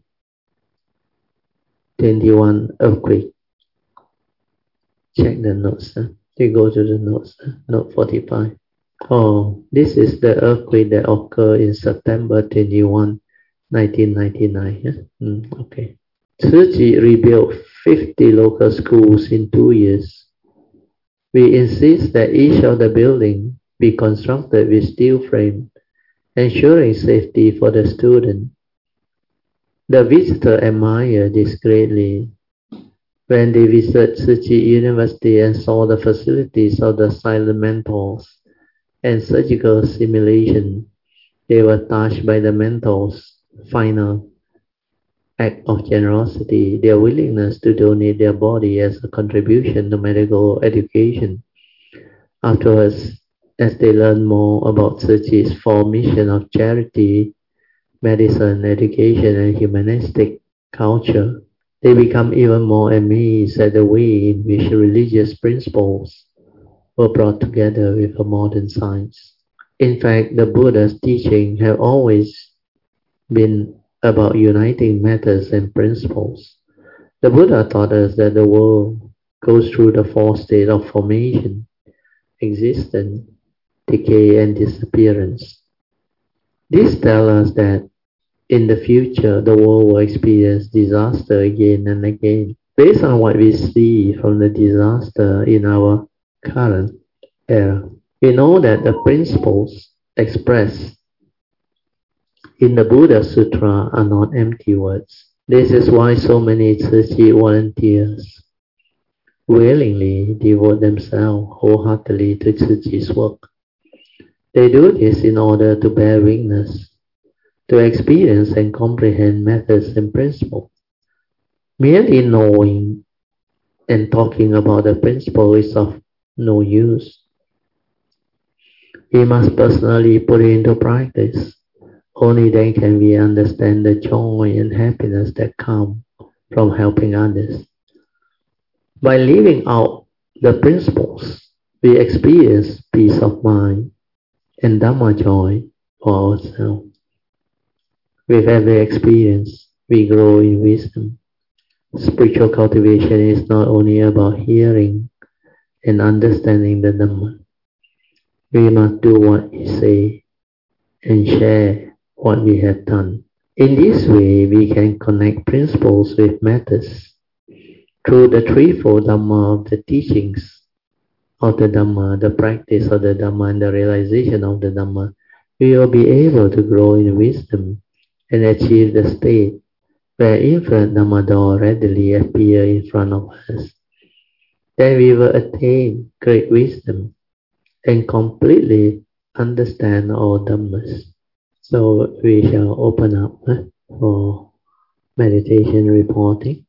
twenty-one earthquake, check the notes, huh? You go to the notes, huh? Note forty-five. Oh, this is the earthquake that occurred in September twenty-first, nineteen ninety-nine. Yeah? Mm, okay. Tzu Chi rebuilt fifty local schools in two years. We insist that each of the buildings be constructed with steel frame, ensuring safety for the student. The visitor admired this greatly. When they visited Tzu Chi University and saw the facilities of the silent mentors and surgical simulation, they were touched by the mentors' final act of generosity, their willingness to donate their body as a contribution to medical education. Afterwards, as they learned more about Tzu Chi's four missions of charity, medicine, education, and humanistic culture, they become even more amazed at the way in which religious principles were brought together with a modern science. In fact, the Buddha's teaching have always been about uniting methods and principles. The Buddha taught us that the world goes through the four states of formation, existence, decay, and disappearance. This tells us that in the future, the world will experience disaster again and again. Based on what we see from the disaster in our current era, we know that the principles expressed in the Buddha Sutra are not empty words. This is why so many Tzu Chi volunteers willingly devote themselves wholeheartedly to Tzu Chi's work. They do this in order to bear witness, to experience and comprehend methods and principles. Merely knowing and talking about the principle is of no use. We must personally put it into practice. Only then can we understand the joy and happiness that come from helping others. By living out the principles, we experience peace of mind and Dhamma joy for ourselves. With every experience, we grow in wisdom. Spiritual cultivation is not only about hearing and understanding the Dhamma. We must do what we say and share what we have done. In this way, we can connect principles with methods. Through the threefold Dhamma of the teachings of the Dhamma, the practice of the Dhamma, and the realization of the Dhamma, we will be able to grow in wisdom and achieve the state where infinite Dhammador readily appear in front of us. Then we will attain great wisdom and completely understand all Dhammas. So we shall open up eh, for meditation reporting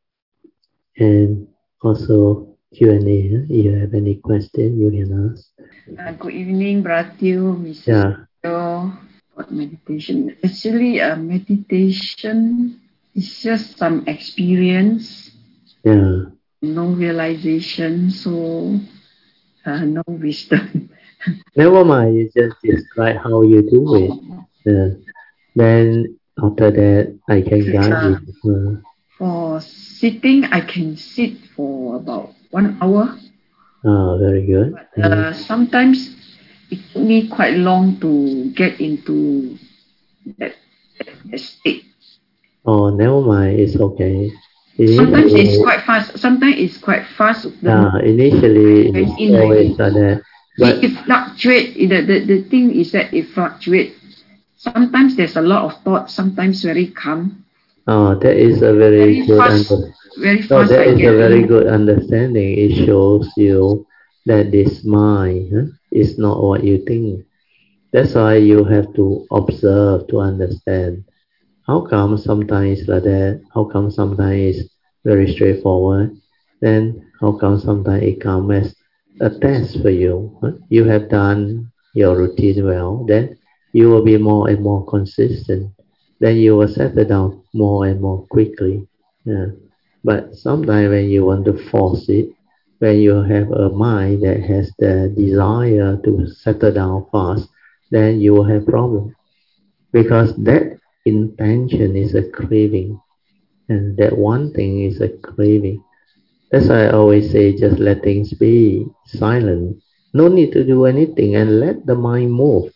and also Q and A. If you have any question, you can ask. Uh, good evening, Bratil, Missus Yeah. What meditation? Actually, uh, meditation is just some experience. Yeah. No realization, so uh, no wisdom. Never mind, you just describe how you do it. Yeah. Then after that, I can guide Uh, you. Uh, for sitting, I can sit for about one hour. oh, very good. But uh, sometimes it took me quite long to get into that, that, that state. Oh, never mind, it's okay. Sometimes Initially, it's quite fast. Sometimes it's quite fast. yeah, initially it's always like that. But it, it fluctuates. The, the, the thing is that it fluctuates. Sometimes there's a lot of thought. Sometimes very calm. oh, that is a very, Very good fast. under- Very no, fast. that I is get a very in. good understanding. It shows you that this mind huh, is not what you think. That's why you have to observe to understand. How come sometimes it's like that? How come sometimes it's very straightforward? Then how come sometimes it comes as a test for you? Huh? You have done your routine well, then you will be more and more consistent. Then you will settle down more and more quickly. Yeah. But sometimes when you want to force it, when you have a mind that has the desire to settle down fast, then you will have problem. Because that intention is a craving, and that one thing is a craving. That's why I always say just let things be silent. No need to do anything and let the mind move.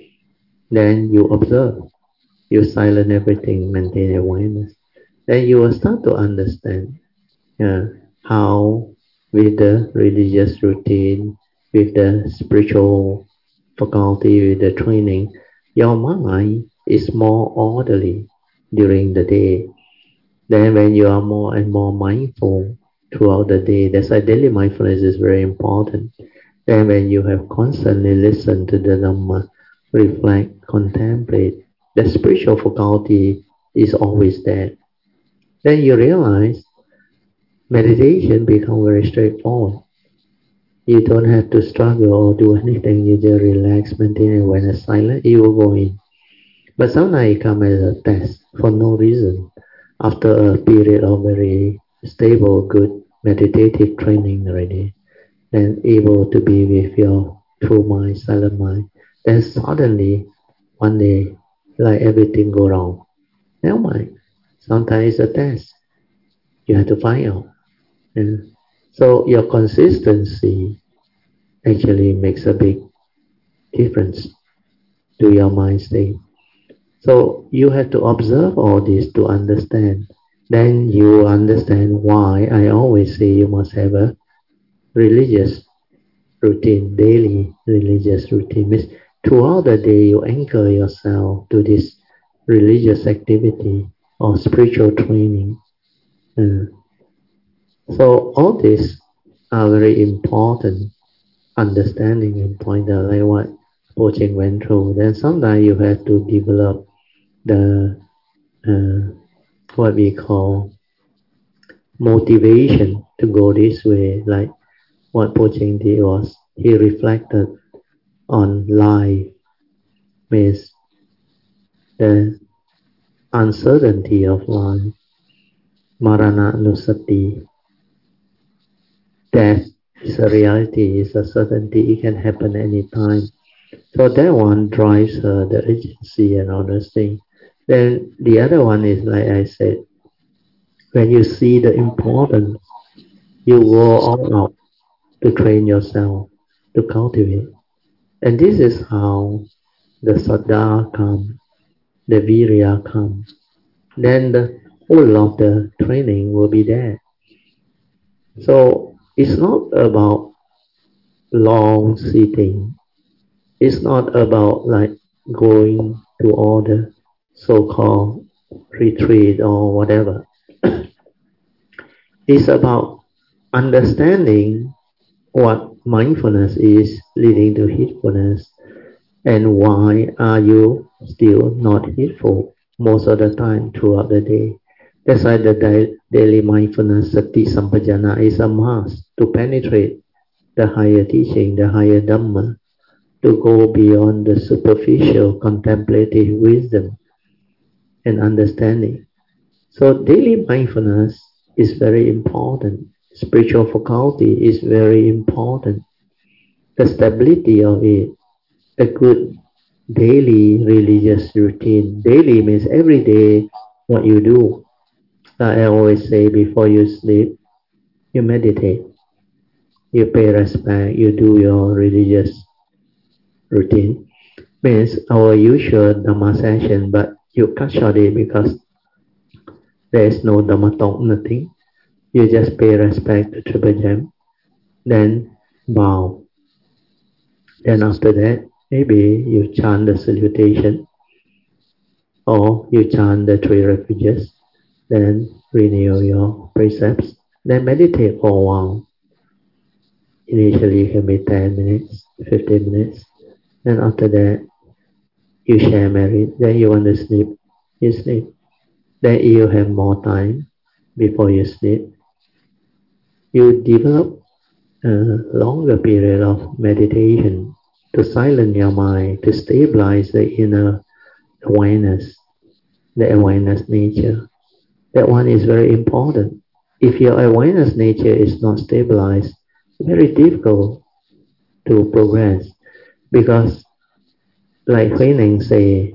Then you observe. You silence everything, maintain awareness. Then you will start to understand uh, how with the religious routine, with the spiritual faculty, with the training, your mind is more orderly during the day. Then when you are more and more mindful throughout the day, that's why daily mindfulness is very important. Then when you have constantly listened to the Dhamma, reflect, contemplate, the spiritual faculty is always there. Then you realize meditation becomes very straightforward. You don't have to struggle or do anything. You just relax, maintain awareness, silent, you will go in. But sometimes it comes as a test for no reason. After a period of very stable, good meditative training already, then able to be with your true mind, silent mind, Then suddenly, one day, like everything go wrong. Never mind. Sometimes it's a test. You have to find out. And so your consistency actually makes a big difference to your mind state. So you have to observe all this to understand. Then you understand why I always say you must have a religious routine, daily religious routine. Means throughout the day you anchor yourself to this religious activity or spiritual training. Uh, so all these are very important understanding and pointer like what coaching went through. Then sometimes you have to develop the uh, what we call motivation to go this way. Like what Pocheng did was he reflected on life, means the uncertainty of life, marana nusati, death is a reality, is a certainty, it can happen anytime. So that one drives her, the urgency and all those things. Then the other one is like I said, when you see the importance, you go all out to train yourself, to cultivate. And this is how the saddha comes, the virya comes. Then the whole of the training will be there. So it's not about long sitting. It's not about like going to all the so-called retreat or whatever. It's about understanding what mindfulness is leading to heedfulness and why are you still not heedful most of the time throughout the day. That's why the daily mindfulness sati sampajana is a must to penetrate the higher teaching, the higher dhamma, to go beyond the superficial contemplative wisdom and understanding. So daily mindfulness is very important. Spiritual faculty is very important. The stability of it, a good daily religious routine. Daily means every day what you do. Like I always say, before you sleep, you meditate, you pay respect, you do your religious routine. Means our usual Dhamma session, but you cut short it because there is no Dhamma talk, nothing. You just pay respect to Triple Gem, then bow. Then after that, maybe you chant the salutation, or you chant the three refuges, then renew your precepts, then meditate for a while. Initially it can be ten minutes, fifteen minutes, then after that you share merit, then you want to sleep, you sleep. Then you have more time before you sleep. You develop a longer period of meditation to silence your mind, to stabilize the inner awareness, the awareness nature. That one is very important. If your awareness nature is not stabilized, very difficult to progress, because like Huineng say,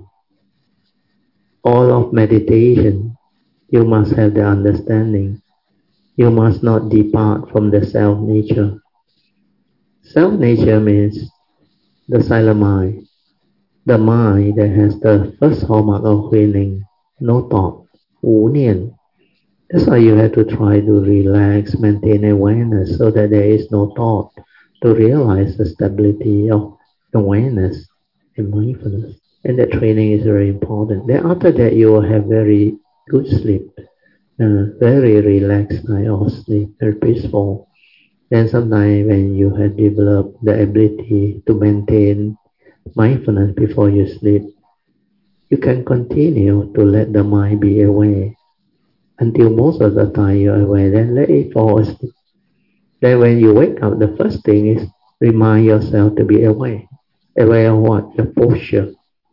all of meditation, you must have the understanding. You must not depart from the self nature. Self nature means the silent mind, the mind that has the first hallmark of Huineng, no thought, wu nian. That's why you have to try to relax, maintain awareness so that there is no thought, to realize the stability of awareness and mindfulness. And that training is very important. Then after that you will have very good sleep, uh, very relaxed night of sleep, very peaceful. Then sometimes when you have developed the ability to maintain mindfulness before you sleep, you can continue to let the mind be aware until most of the time you are aware, then let it fall asleep. Then when you wake up, the first thing is remind yourself to be aware. Aware of what? Your posture.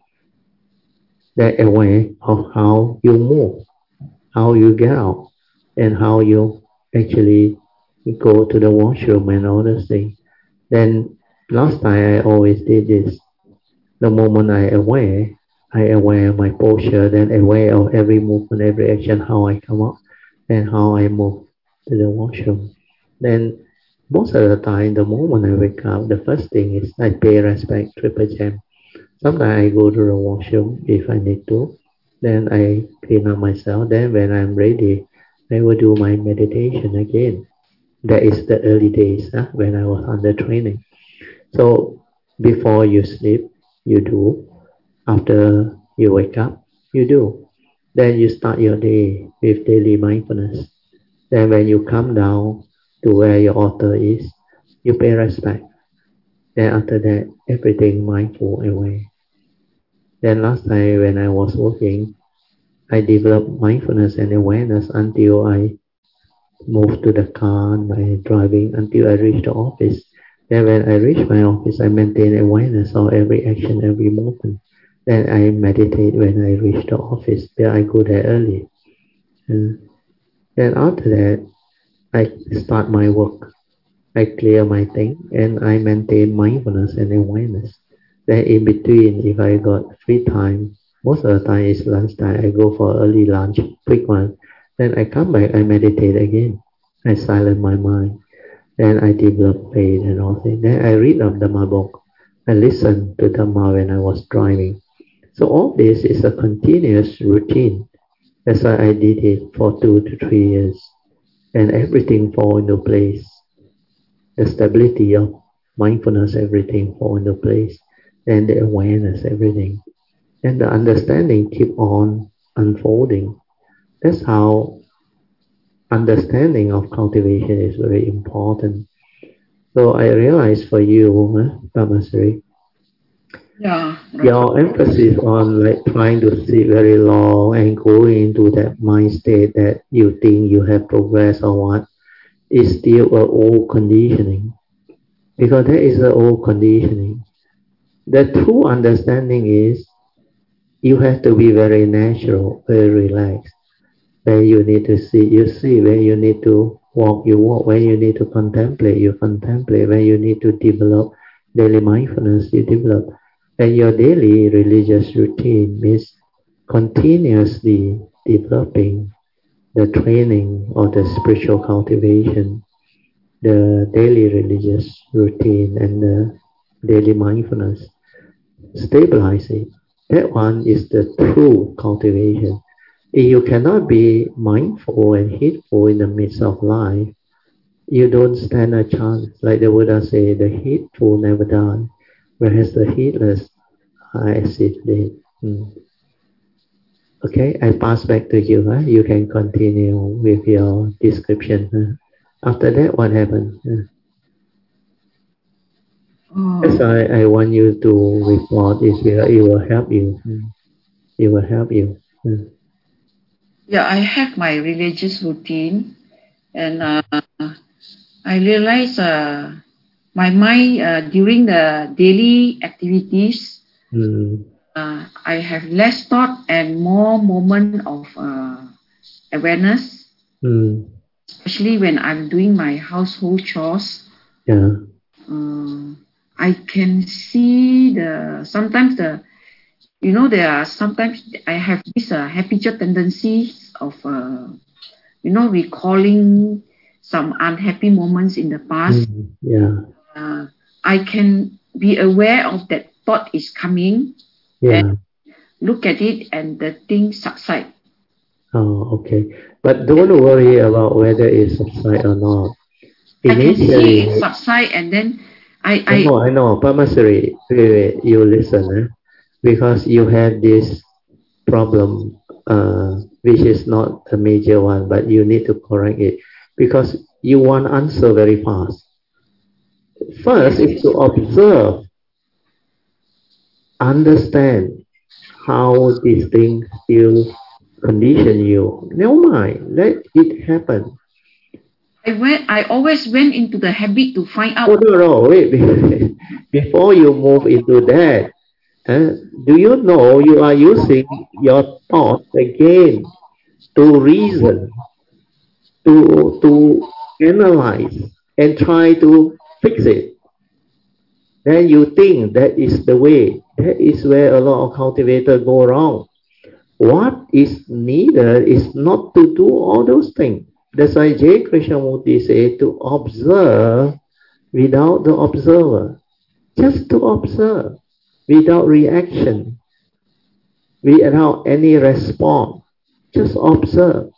Then aware of how you move, how you get out, and how you actually go to the washroom and all those things. Then last time I always did this. The moment I aware, I aware of my posture, then aware of every movement, every action, how I come up and how I move to the washroom. Then most of the time, the moment I wake up, the first thing is I pay respect, triple gem. Sometimes I go to the washroom if I need to. Then I clean up myself. Then when I'm ready, I will do my meditation again. That is the early days huh, when I was under training. So before you sleep, you do. After you wake up, you do. Then you start your day with daily mindfulness. Then when you come down to where your altar is, you pay respect. Then after that, everything mindful away. Then last time when I was working, I developed mindfulness and awareness until I moved to the car, my driving until I reached the office. Then when I reach my office, I maintain awareness of every action, every movement. Then I meditate when I reach the office. Then I go there early. And then after that, I start my work. I clear my thing and I maintain mindfulness and awareness. Then in between, if I got free time, most of the time is lunchtime, I go for early lunch, quick one. Then I come back, I meditate again. I silence my mind. Then I develop faith and all that. Then I read of Dhamma book. I listen to Dhamma when I was driving. So all this is a continuous routine. That's why I did it for two to three years. And everything fall into place. The stability of mindfulness, everything fall into place. Then the awareness, everything. And the understanding keep on unfolding. That's how understanding of cultivation is very important. So I realize for you, huh, Pamasri, Yeah. your emphasis on like trying to sit very long and go into that mind state that you think you have progressed or what is still an old conditioning. Because that is an old conditioning. The true understanding is you have to be very natural, very relaxed. When you need to sit, you sit. When you need to walk, you walk. When you need to contemplate, you contemplate. When you need to develop daily mindfulness, you develop. And your daily religious routine is continuously developing the training of the spiritual cultivation, the daily religious routine and the daily mindfulness. Stabilize it. That one is the true cultivation. If you cannot be mindful and heedful in the midst of life, you don't stand a chance. Like the Buddha say, the heedful never die, whereas the heedless are as if dead. Mm. Okay, I pass back to you. Huh? You can continue with your description. Huh? After that, what happened? Huh? Oh. That's why I want you to report. It will, it will help you. It will help you. Mm. Yeah, I have my religious routine, and uh, I realize uh, my mind uh, during the daily activities, Mm. uh, I have less thought and more moment of uh, awareness, Mm. especially when I'm doing my household chores. Yeah. Uh, I can see the sometimes the you know there are sometimes I have this uh, habitual tendencies of uh, you know recalling some unhappy moments in the past. Mm. Yeah. uh, I can be aware of that thought is coming Yeah. and look at it and the thing subside. Oh, okay. But don't worry about whether it subside or not. I can see Initially, it subside and then I, I I know, I know, Pamasari, wait, wait, you listen, eh? Because you have this problem, uh, which is not a major one, but you need to correct it because you want answer very fast. First is to observe, understand how these things still condition you. Never mind, let it happen. I went I always went into the habit to find Oh, out. no, no, wait, wait. Before you move into that, uh, do you know you are using your thought again to reason, to, to analyze, and try to fix it? Then you think that is the way. That is where a lot of cultivators go wrong. What is needed is not to do all those things. That's why J. Krishnamurti said to observe without the observer. Just to observe without reaction, without any response. Just observe.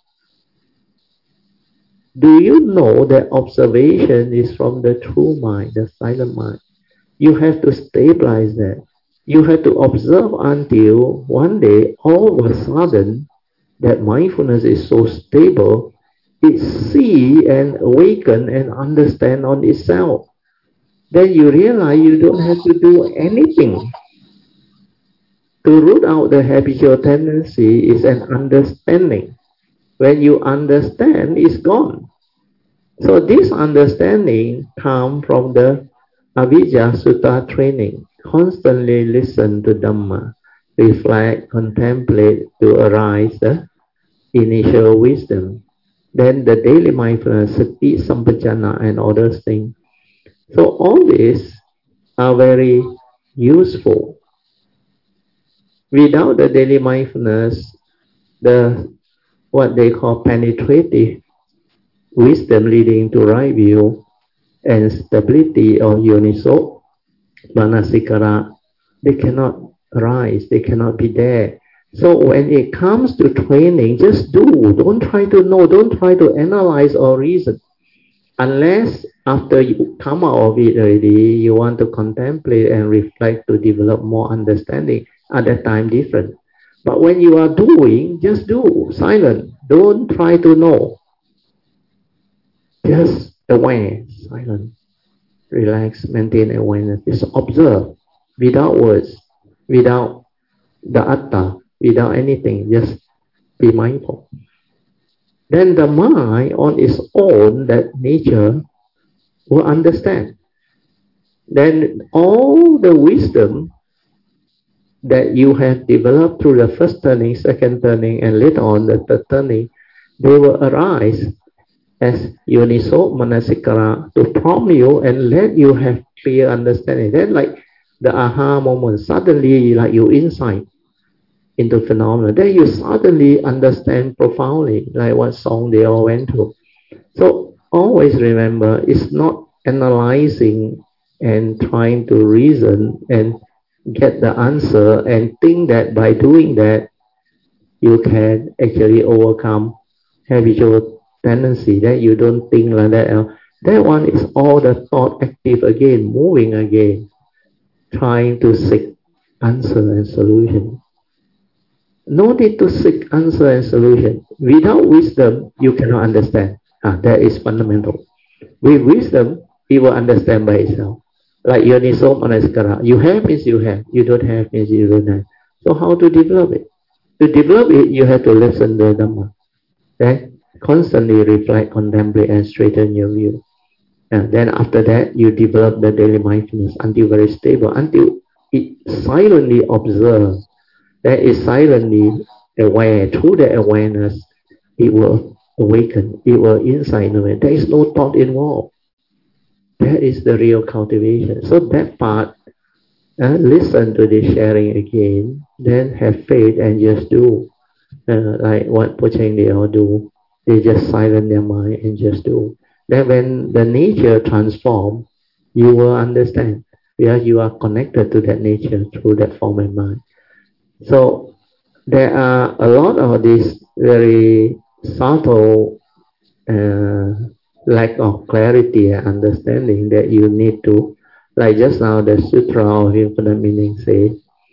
Do you know that observation is from the true mind, the silent mind? You have to stabilize that. You have to observe until one day, all of a sudden, that mindfulness is so stable, it see and awaken and understand on itself. Then you realize you don't have to do anything. To root out the habitual tendency is an understanding. When you understand, it's gone. So this understanding comes from the Avijja Sutta training. Constantly listen to Dhamma, reflect, contemplate to arise the initial wisdom. Then the daily mindfulness, sati, sampajana, and all those things. So all these are very useful. Without the daily mindfulness, the what they call penetrative wisdom leading to right view and stability of yoniso, manasikara, they cannot arise, they cannot be there. So when it comes to training, just do. Don't try to know, don't try to analyze or reason. Unless after you come out of it already, you want to contemplate and reflect to develop more understanding. At that time, different. But when you are doing, just do. Silent. Don't try to know. Just aware. Silent. Relax. Maintain awareness. Just observe. Without words. Without the atta. Without anything. Just be mindful. Then the mind on its own, that nature, will understand. Then all the wisdom that you have developed through the first turning, second turning, and later on the third turning, they will arise as yoniso manasikara to prompt you and let you have clear understanding. Then like the aha moment, suddenly like you insight into phenomena. Then you suddenly understand profoundly, like what song they all went through. So always remember, it's not analyzing and trying to reason and get the answer and think that by doing that you can actually overcome habitual tendency, that you don't think like that. That one is all the thought active again, moving again, trying to seek answer and solution. No need to seek answer and solution. Without wisdom, you cannot understand. Ah, that is fundamental. With wisdom, it will understand by itself. Like yoniso manasikara. You have means you have. You don't have means you don't have. So how to develop it? To develop it, you have to listen to the Dhamma. Okay? Constantly reflect, contemplate, and straighten your view. And then after that, you develop the daily mindfulness until very stable, until it silently observes. That is silently aware. Through the awareness, it will awaken. It will insight away. There is no thought involved. That is the real cultivation. So that part, uh, listen to the sharing again, then have faith and just do. Uh, like what Pocheng they all do. They just silence their mind and just do. Then when the nature transforms, you will understand. Because you are connected to that nature through that form and mind. So there are a lot of these very subtle uh, lack of clarity and understanding that you need to, like just now the Sutra of Infinite Meaning say,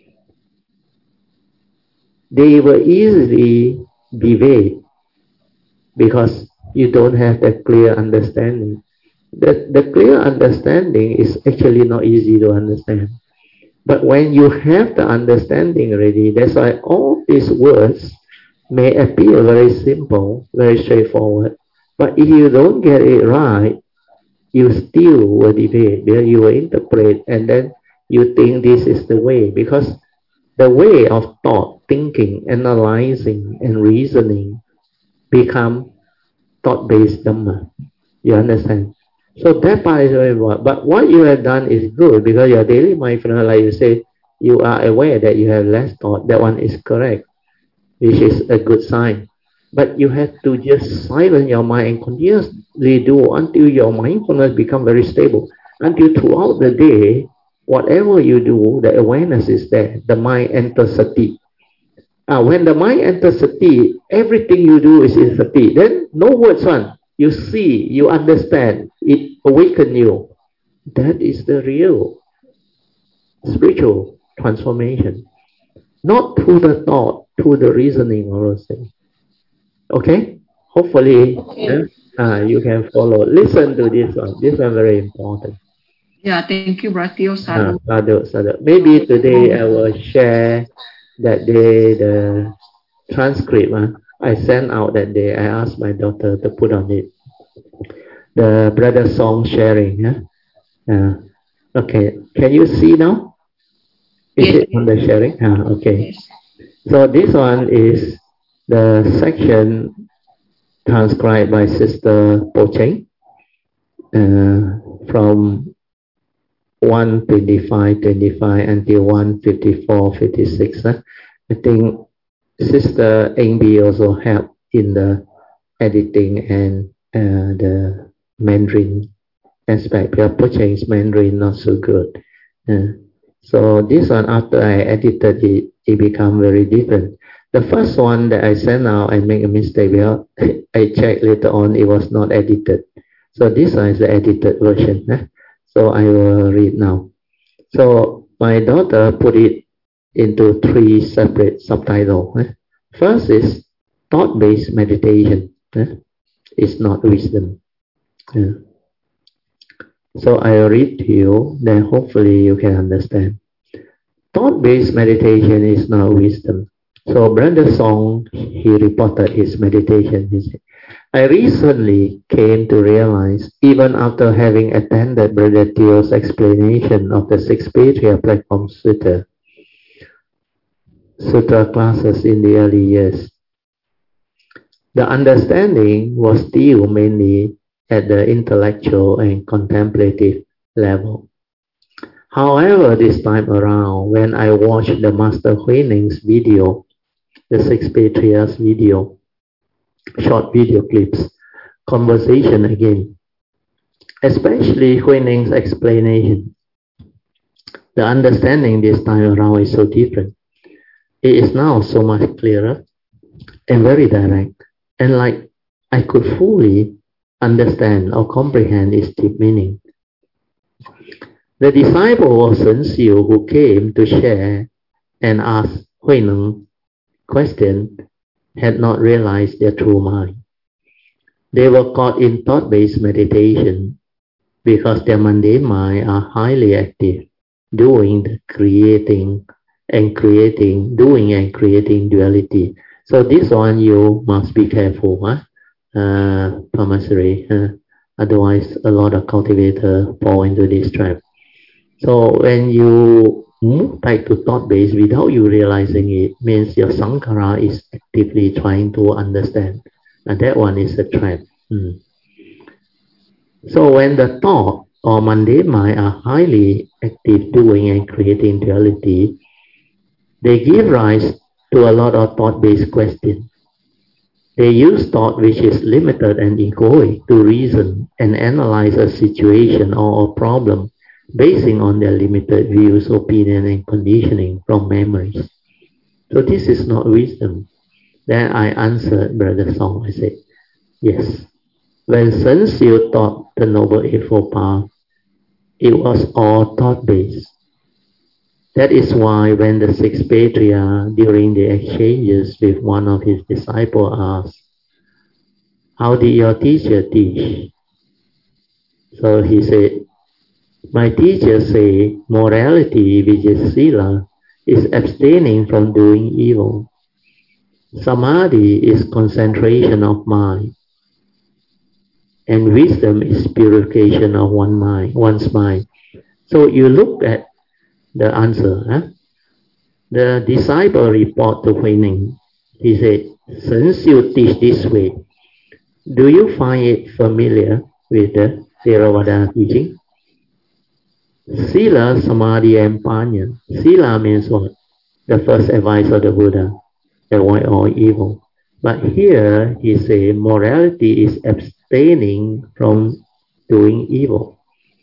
they will easily deviate because you don't have that clear understanding. The, the clear understanding is actually not easy to understand. But when you have the understanding already, that's why all these words may appear very simple, very straightforward. But if you don't get it right, you still will debate, you will interpret, and then you think this is the way. Because the way of thought, thinking, analyzing, and reasoning become thought-based Dhamma. You understand? So that part is very important. But what you have done is good, because your daily mindfulness, like you say, you are aware that you have less thought, that one is correct, which is a good sign. But you have to just silence your mind and continuously do until your mindfulness become very stable. Until throughout the day, whatever you do, the awareness is there. The mind enters sati. Uh, when the mind enters sati, everything you do is in sati. Then no words one. You see, you understand, it awakens you. That is the real spiritual transformation. Not through the thought, through the reasoning or thing. Okay? Hopefully, Okay. yeah, uh, you can follow. Listen to this one. This one very important. Yeah, thank you, Bratio. Sadhu. Uh, sadhu, sadhu. Maybe today I will share that day the transcript. Uh, I sent out that day. I asked my daughter to put on it. The brother song sharing. Yeah? Uh, okay. Can you see now? Is Yes. it on the sharing? Uh, okay. Yes. So this one is the section transcribed by Sister Po Cheng uh, from one twenty-five twenty-five until one fifty-four fifty-six. Uh. I think Sister Engby also helped in the editing and uh, the Mandarin aspect, because Po Cheng's Mandarin not so good. Uh, so this one, after I edited it, it become very different. The first one that I sent out, I make a mistake. Well, I checked later on, it was not edited. So this one is the edited version. Eh? So I will read now. So my daughter put it into three separate subtitles. Eh? First is thought-based meditation. Eh? It's not wisdom. Yeah. So I will read to you, then hopefully you can understand. Thought-based meditation is not wisdom. So Brother Song, he reported his meditation. He said, I recently came to realize, even after having attended Brother Teo's explanation of the Six Patriarch Platform Sutta, Sutra classes in the early years, the understanding was still mainly at the intellectual and contemplative level. However, this time around, when I watched the Master Huineng's video, the Six Patriarchs video, short video clips, conversation again, especially Huineng's explanation, the understanding this time around is so different. It is now so much clearer and very direct, and like I could fully understand or comprehend its deep meaning. The disciple of Shen Xiu who came to share and ask Huineng question had not realized their true mind. They were caught in thought-based meditation because their mundane mind are highly active, doing the creating and creating, doing and creating duality. So this one you must be careful, huh? Uh, Pamasari. Uh, otherwise, a lot of cultivators fall into this trap. So when you move back to thought-based without you realizing it, means your Sankara is actively trying to understand. And that one is a trap. Hmm. So when the thought or mundane mind are highly active doing and creating duality, they give rise to a lot of thought-based questions. They use thought which is limited and egoic to reason and analyze a situation or a problem basing on their limited views, opinion, and conditioning from memories. So this is not wisdom. Then I answered Brother Song. I said, yes. When Shen Xiu taught the Noble Eightfold Path, it was all thought-based. That is why when the Sixth Patriarch, during the exchanges with one of his disciples, asked, how did your teacher teach? So he said, my teacher say morality, which is sila, is abstaining from doing evil. Samadhi is concentration of mind. And wisdom is purification of one mind, one's mind. So you look at the answer. Huh? The disciple report to Huineng. He said, Shen Xiu teach this way. Do you find it familiar with the Theravada teaching? Sila, Samadhi, and Panya. Sila means what? The first advice of the Buddha, avoid all evil. But here he says morality is abstaining from doing evil.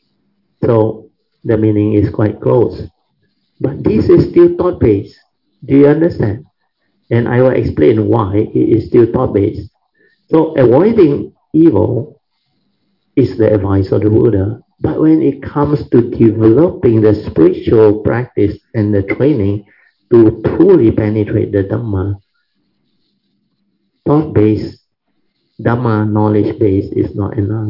So the meaning is quite close. But this is still thought-based. Do you understand? And I will explain why it is still thought-based. So avoiding evil is the advice of the Buddha. But when it comes to developing the spiritual practice and the training to truly penetrate the Dhamma, thought-based, Dhamma knowledge-based is not enough.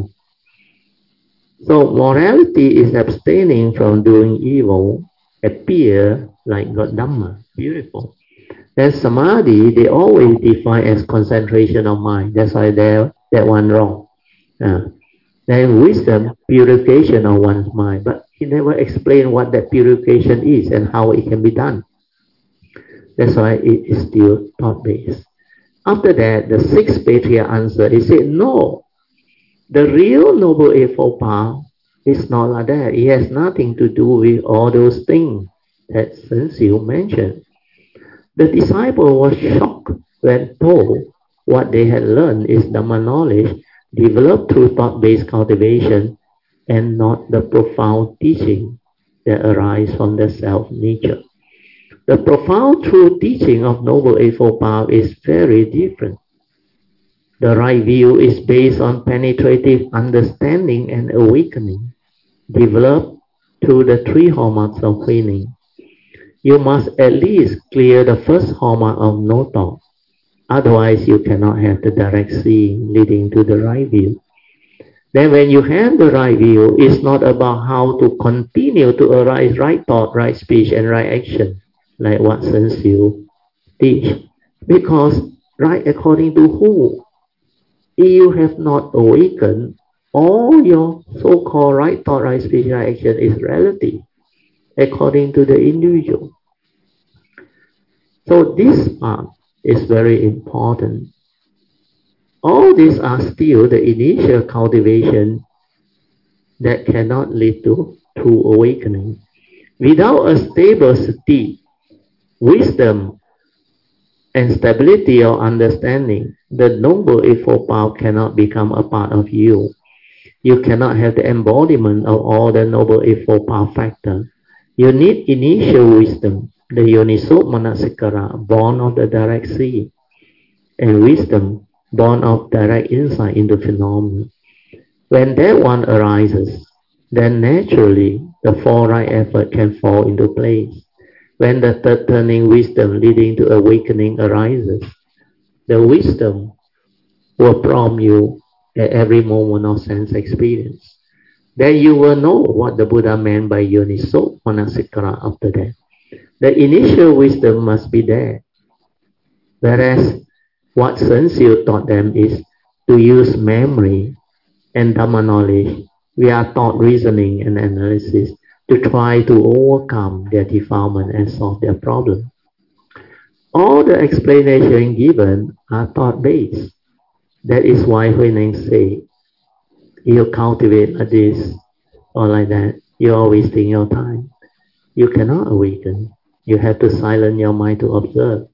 So morality is abstaining from doing evil, appear like God Dhamma, beautiful. Then Samadhi, they always define as concentration of mind. That's why that one wrong. Uh, then wisdom, purification of one's mind. But he never explained what that purification is and how it can be done. That's why it is still thought-based. After that, the sixth patriarch answered. He said, no, the real Noble Eightfold Path is not like that. It has nothing to do with all those things that Sun Xiu mentioned. The disciple was shocked when told what they had learned is Dhamma knowledge developed through thought-based cultivation and not the profound teaching that arises from the self-nature. The profound true teaching of Noble Eightfold Path is very different. The right view is based on penetrative understanding and awakening, developed through the three hallmarks of training. You must at least clear the first hallmark of no thought. Otherwise, you cannot have the direct seeing leading to the right view. Then when you have the right view, it's not about how to continue to arise right thought, right speech, and right action, like what Sun Xiu teach. Because right according to who? If you have not awakened, all your so-called right thought, right speech, right action is relative, according to the individual. So this part is very important. All these are still the initial cultivation that cannot lead to true awakening. Without a stable sati, wisdom, and stability of understanding, the Noble Eightfold Path cannot become a part of you. You cannot have the embodiment of all the Noble Eightfold Path factors. You need initial wisdom, the Yoniso Manasikara, born of the direct seeing, and wisdom, born of direct insight into phenomena. When that one arises, then naturally the four right effort can fall into place. When the third turning wisdom leading to awakening arises, the wisdom will prompt you at every moment of sense experience. Then you will know what the Buddha meant by Yoniso Manasikara after that. The initial wisdom must be there. Whereas what Sun Xiu taught them is to use memory and Dhamma knowledge via thought reasoning and analysis to try to overcome their defilement and solve their problem. All the explanations given are thought-based. That is why Huineng say, you cultivate like this or like that, you're wasting your time. You cannot awaken. You have to silence your mind to observe,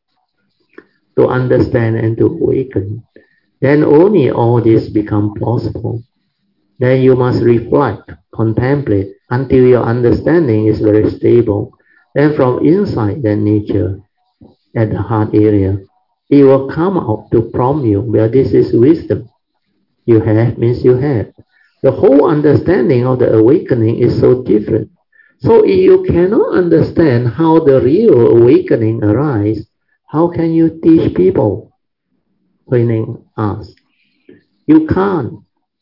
to understand and to awaken. Then only all this become possible. Then you must reflect, contemplate, until your understanding is very stable. Then from inside that nature, at the heart area, it will come out to prompt you. Well, this is wisdom. You have means you have. The whole understanding of the awakening is so different. So if you cannot understand how the real awakening arises, how can you teach people? Huineng asked. You can't.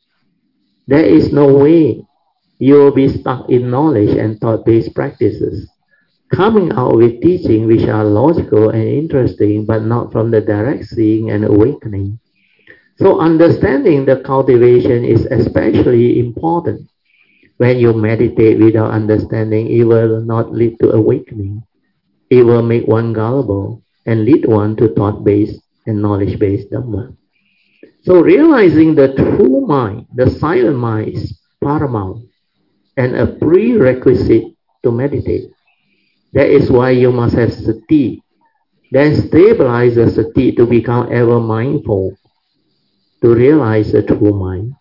There is no way. You will be stuck in knowledge and thought-based practices, coming out with teaching which are logical and interesting, but not from the direct seeing and awakening. So understanding the cultivation is especially important. When you meditate without understanding, it will not lead to awakening. It will make one gullible and lead one to thought-based and knowledge-based Dhamma. So realizing the true mind, the silent mind, is paramount. and a prerequisite to meditate. That is why you must have sati. Then stabilize the sati to become ever mindful, to realize the true mind.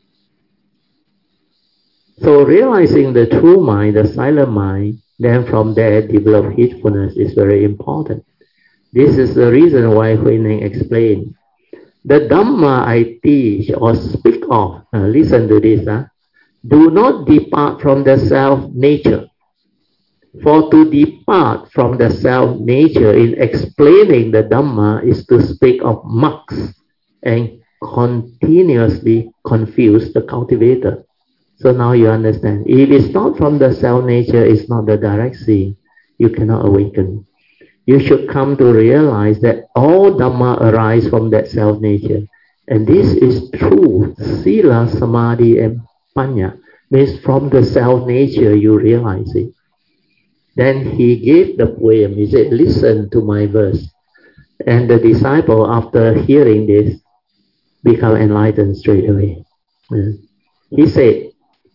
So realizing the true mind, the silent mind, then from there develop heedfulness is very important. This is the reason why Huineng explained, the Dhamma I teach or speak of, uh, listen to this, huh? Do not depart from the self-nature. For to depart from the self-nature in explaining the Dhamma is to speak of marks and continuously confuse the cultivator. So now you understand. If it's not from the self-nature, it's not the direct seeing, you cannot awaken. You should come to realize that all Dhamma arise from that self-nature. And this is true. Sila, Samadhi, and Panya means from the self-nature you realize it. Then he gave the poem. He said, listen to my verse. And the disciple, after hearing this, become enlightened straight away. He said,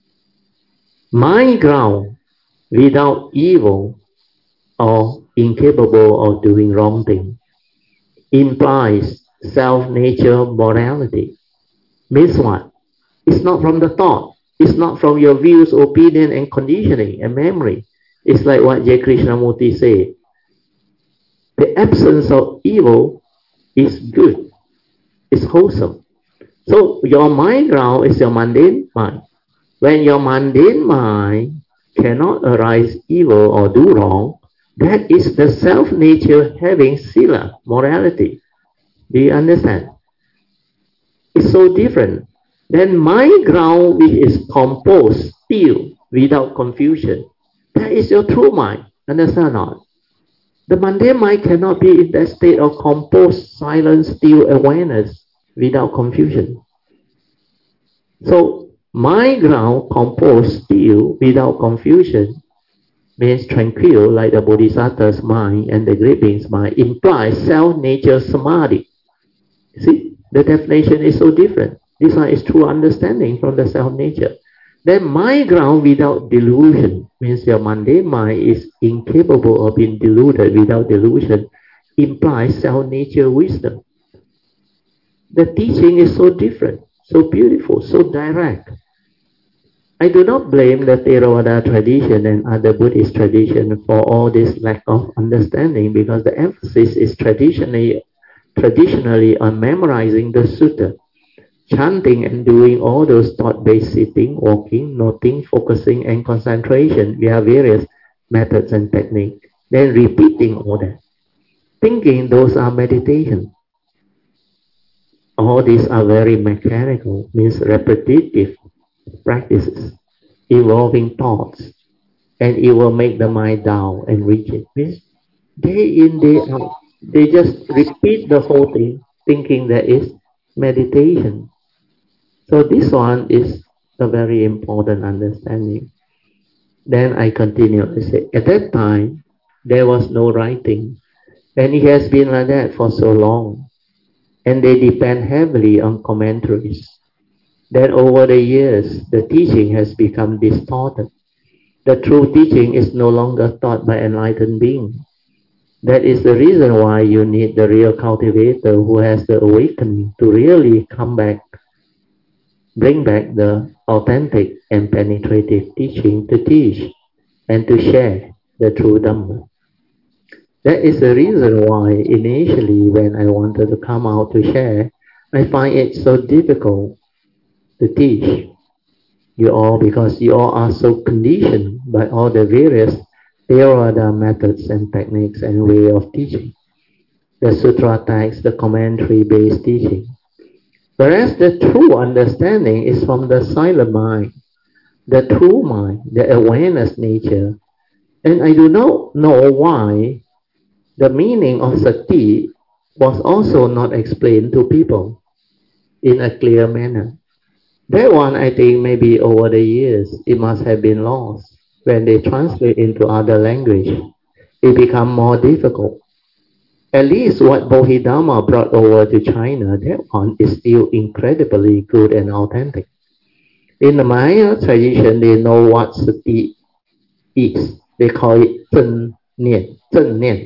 my ground without evil or incapable of doing wrong thing implies self-nature morality. Means what? It's not from the thought. It's not from your views, opinion, and conditioning and memory. It's like what J. Krishnamurti said. The absence of evil is good. It's wholesome. So your mind ground is your mundane mind. When your mundane mind cannot arise evil or do wrong, that is the self-nature having sila, morality. Do you understand? It's so different. Then mind ground which is composed, still, without confusion, that is your true mind. Understand or not? The mundane mind cannot be in that state of composed, silent, still awareness without confusion. So, mind ground composed, still, without confusion means tranquil, like the Bodhisattva's mind and the great being's mind, implies self-nature samadhi. See, the definition is so different. This one is true understanding from the self-nature. Then mind ground without delusion means your mundane mind is incapable of being deluded without delusion, implies self-nature wisdom. The teaching is so different, so beautiful, so direct. I do not blame the Theravada tradition and other Buddhist tradition for all this lack of understanding, because the emphasis is traditionally, traditionally on memorizing the sutta, chanting and doing all those thought-based sitting, walking, noting, focusing, and concentration via various methods and techniques. Then repeating all that. Thinking those are meditation. All these are very mechanical, means repetitive practices, involving thoughts, and it will make the mind dull and rigid. Means day in, day out, they just repeat the whole thing, thinking that is meditation. So this one is a very important understanding. Then I continue to say, at that time, there was no writing, and it has been like that for so long, and they depend heavily on commentaries. Then over the years, the teaching has become distorted. The true teaching is no longer taught by enlightened beings. That is the reason why you need the real cultivator who has the awakening to really come back, bring back the authentic and penetrative teaching to teach and to share the true Dhamma. That is the reason why initially when I wanted to come out to share, I find it so difficult to teach you all, because you all are so conditioned by all the various Theravada methods and techniques and way of teaching. The sutra text, the commentary-based teaching. Whereas the true understanding is from the silent mind, the true mind, the awareness nature. And I do not know why the meaning of sati was also not explained to people in a clear manner. That one, I think, maybe over the years, it must have been lost. When they translate into other language, it become more difficult. At least what Bodhidharma brought over to China, that one is still incredibly good and authentic. In the Maya tradition, they know what sati is. They call it 正念, 正念.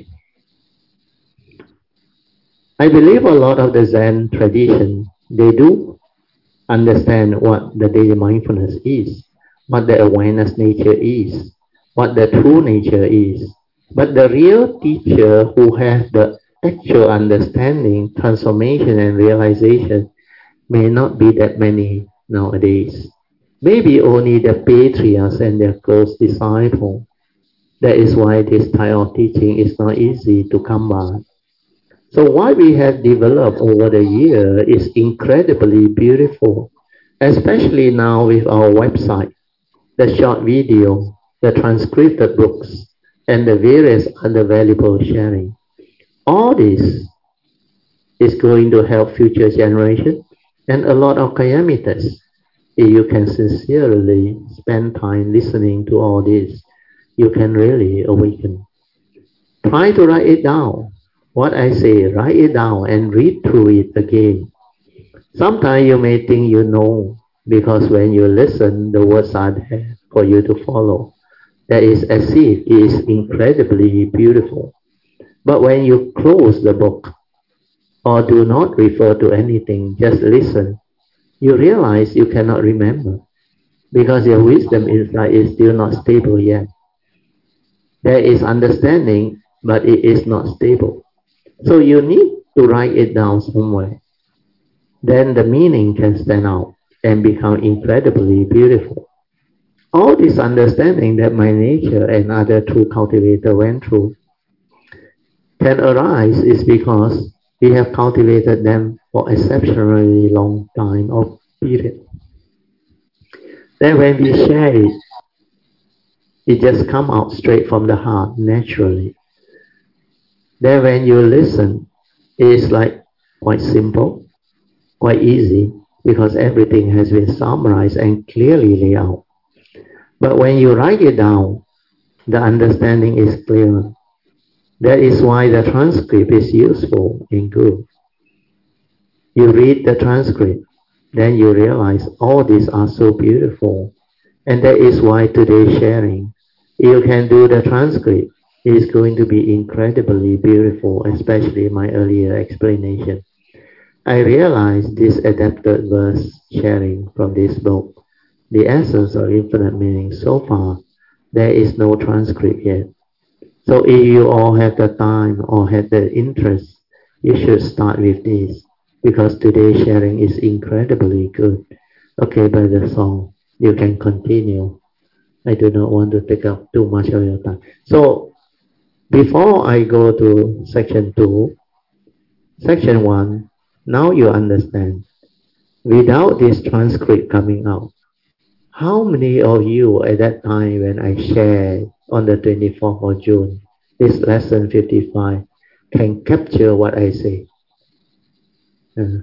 I believe a lot of the Zen tradition, they do understand what the daily mindfulness is, what the awareness nature is, what the true nature is. But the real teacher who has the actual understanding, transformation and realization may not be that many nowadays. Maybe only the patriarchs and their close disciples. That is why this type of teaching is not easy to come by. So what we have developed over the year is incredibly beautiful, especially now with our website, the short video, the transcribed books, and the various other valuable sharing. All this is going to help future generations and a lot of Kayamitas. If you can sincerely spend time listening to all this, you can really awaken. Try to write it down. What I say, write it down and read through it again. Sometimes you may think you know, because when you listen, the words are there for you to follow. That is as if it is incredibly beautiful. But when you close the book, or do not refer to anything, just listen, you realize you cannot remember, because your wisdom inside is still not stable yet. There is understanding, but it is not stable. So you need to write it down somewhere. Then the meaning can stand out and become incredibly beautiful. All this understanding that my nature and other true cultivators went through can arise is because we have cultivated them for exceptionally long time or period. Then when we share it, it just comes out straight from the heart naturally. Then when you listen, it is like quite simple, quite easy, because everything has been summarized and clearly laid out. But when you write it down, the understanding is clear. That is why the transcript is useful and good. You read the transcript, then you realize all these are so beautiful. And that is why today's sharing, if you can do the transcript, it is going to be incredibly beautiful, especially my earlier explanation. I realized this adapted verse sharing from this book, the essence of infinite meaning. So far, there is no transcript yet. So if you all have the time or have the interest, you should start with this, because today's sharing is incredibly good. Okay, Brother Song, you can continue. I do not want to take up too much of your time. So before I go to section two, section one, now you understand. Without this transcript coming out, how many of you at that time when I shared on the twenty-fourth of June, this lesson fifty-five, can capture what I say? Uh,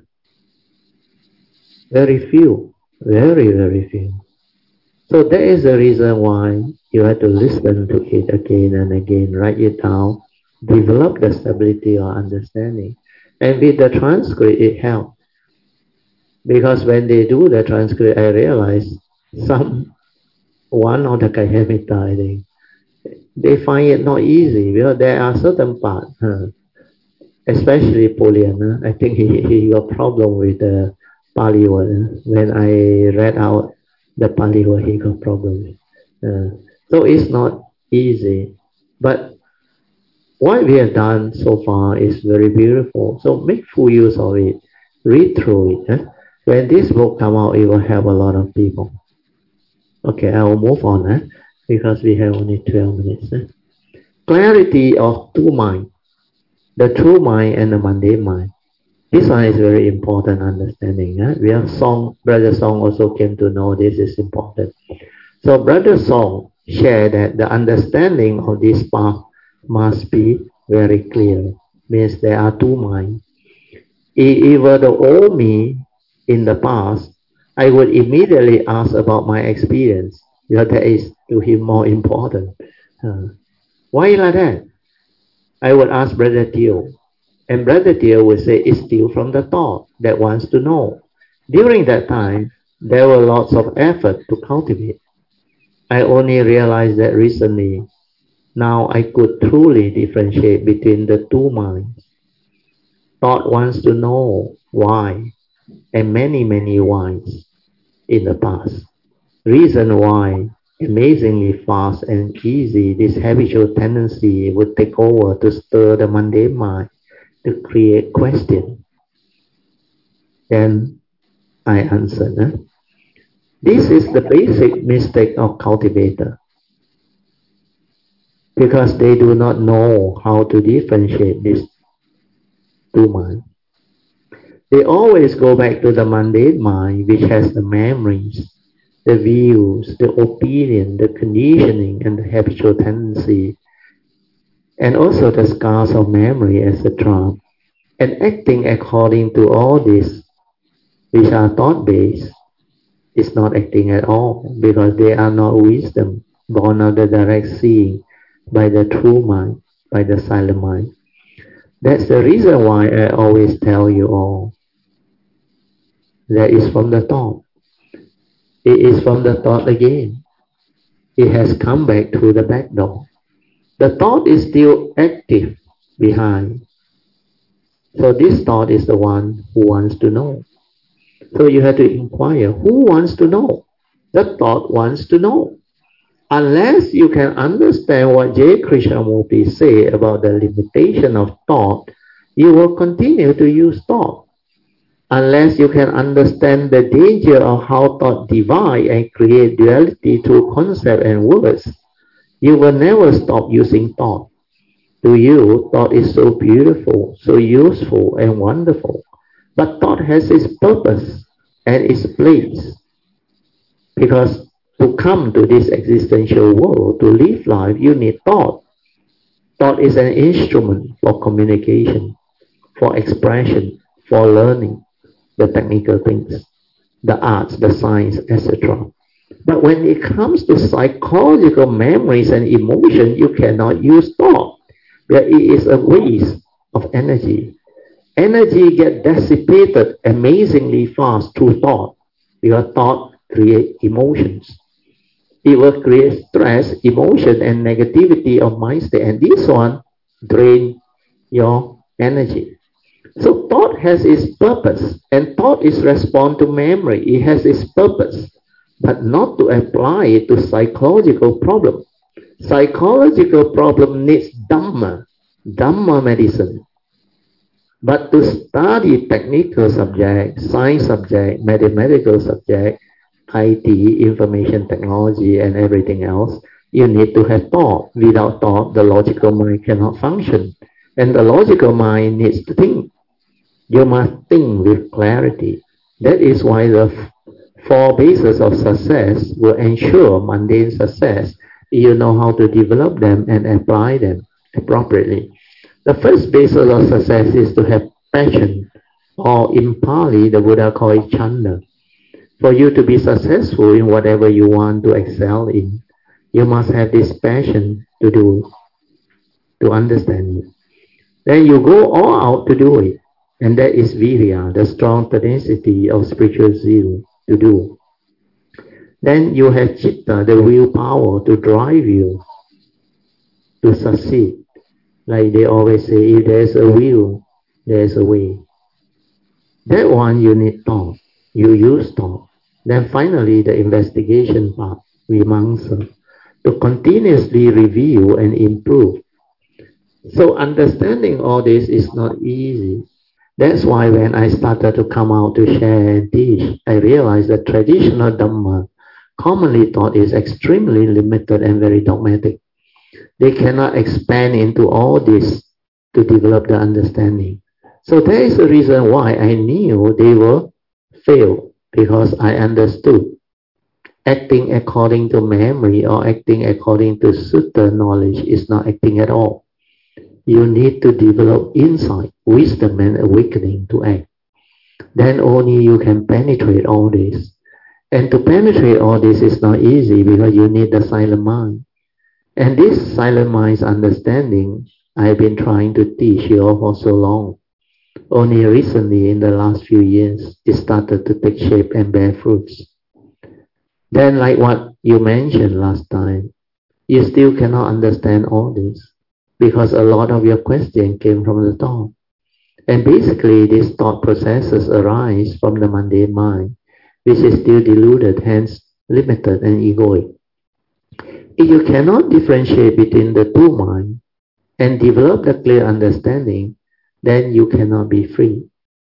very few, very, very few. So that is the reason why you have to listen to it again and again, write it down, develop the stability or understanding. And with the transcript, it helps. Because when they do the transcript, I realize some, one of the Kayamita, I think, they find it not easy, because there are certain parts, uh, especially Polian, uh, I think he, he got problem with the Pali word. When I read out the Pali word, he got problem with. Uh, so it's not easy. But what we have done so far is very beautiful. So make full use of it. Read through it. Eh? When this book come out, it will help a lot of people. Okay, I will move on, eh? Because we have only twelve minutes. Eh? Clarity of two minds, the true mind and the mundane mind. This one is very important understanding. Eh? We have Song, Brother Song also came to know this is important. So Brother Song shared that the understanding of this path must be very clear. Means there are two minds. If it were the old me in the past, I would immediately ask about my experience, because that is to him more important. Uh, why like that? I would ask Brother Teo, and Brother Teo would say it's still from the thought that wants to know. During that time, there were lots of effort to cultivate. I only realized that recently. Now I could truly differentiate between the two minds. Thought wants to know why, and many, many whys in the past. Reason why, amazingly fast and easy, this habitual tendency would take over to stir the mundane mind to create question. Then I answered, eh? This is the basic mistake of cultivator, because they do not know how to differentiate these two minds. They always go back to the mundane mind, which has the memories, the views, the opinion, the conditioning, and the habitual tendency, and also the scars of memory, et cetera. And acting according to all this, which are thought-based, is not acting at all, because they are not wisdom, born of the direct seeing by the true mind, by the silent mind. That's the reason why I always tell you all, that is from the thought. It is from the thought again. It has come back through the back door. The thought is still active behind. So this thought is the one who wants to know. So you have to inquire, who wants to know? The thought wants to know. Unless you can understand what J. Krishnamurti said about the limitation of thought, you will continue to use thought. Unless you can understand the danger of how thought divide and create duality through concept and words, you will never stop using thought. To you, thought is so beautiful, so useful and wonderful. But thought has its purpose and its place. Because to come to this existential world, to live life, you need thought. Thought is an instrument for communication, for expression, for learning the technical things, the arts, the science, et cetera. But when it comes to psychological memories and emotion, you cannot use thought. But it is a waste of energy. Energy gets dissipated amazingly fast through thought, because thought creates emotions. It will create stress, emotion, and negativity of mind state, and this one drain your energy. So thought has its purpose, and thought is respond to memory. It has its purpose, but not to apply it to psychological problem. Psychological problem needs Dhamma, Dhamma medicine. But to study technical subject, science subject, mathematical subject, I T, information technology, and everything else, you need to have thought. Without thought, the logical mind cannot function. And the logical mind needs to think. You must think with clarity. That is why the four bases of success will ensure mundane success. You know how to develop them and apply them appropriately. The first basis of success is to have passion, or in Pali, the Buddha called it chanda. For you to be successful in whatever you want to excel in, you must have this passion to do, to understand it. Then you go all out to do it. And that is virya, the strong tenacity of spiritual zeal to do. Then you have chitta, the willpower to drive you to succeed. Like they always say, if there's a will, there's a way. That one you need thought. You use thought. Then finally the investigation part, vimamsa, to continuously review and improve. So understanding all this is not easy. That's why when I started to come out to share and teach, I realized that traditional Dhamma, commonly taught, is extremely limited and very dogmatic. They cannot expand into all this to develop the understanding. So that is the reason why I knew they will fail, because I understood acting according to memory or acting according to sutta knowledge is not acting at all. You need to develop insight, wisdom, and awakening to act. Then only you can penetrate all this. And to penetrate all this is not easy, because you need the silent mind. And this silent mind's understanding, I've been trying to teach you all for so long. Only recently, in the last few years, it started to take shape and bear fruits. Then like what you mentioned last time, you still cannot understand all this because a lot of your question came from the thought. And basically these thought processes arise from the mundane mind, which is still deluded, hence limited and egoic. If you cannot differentiate between the two minds and develop the clear understanding, then you cannot be free.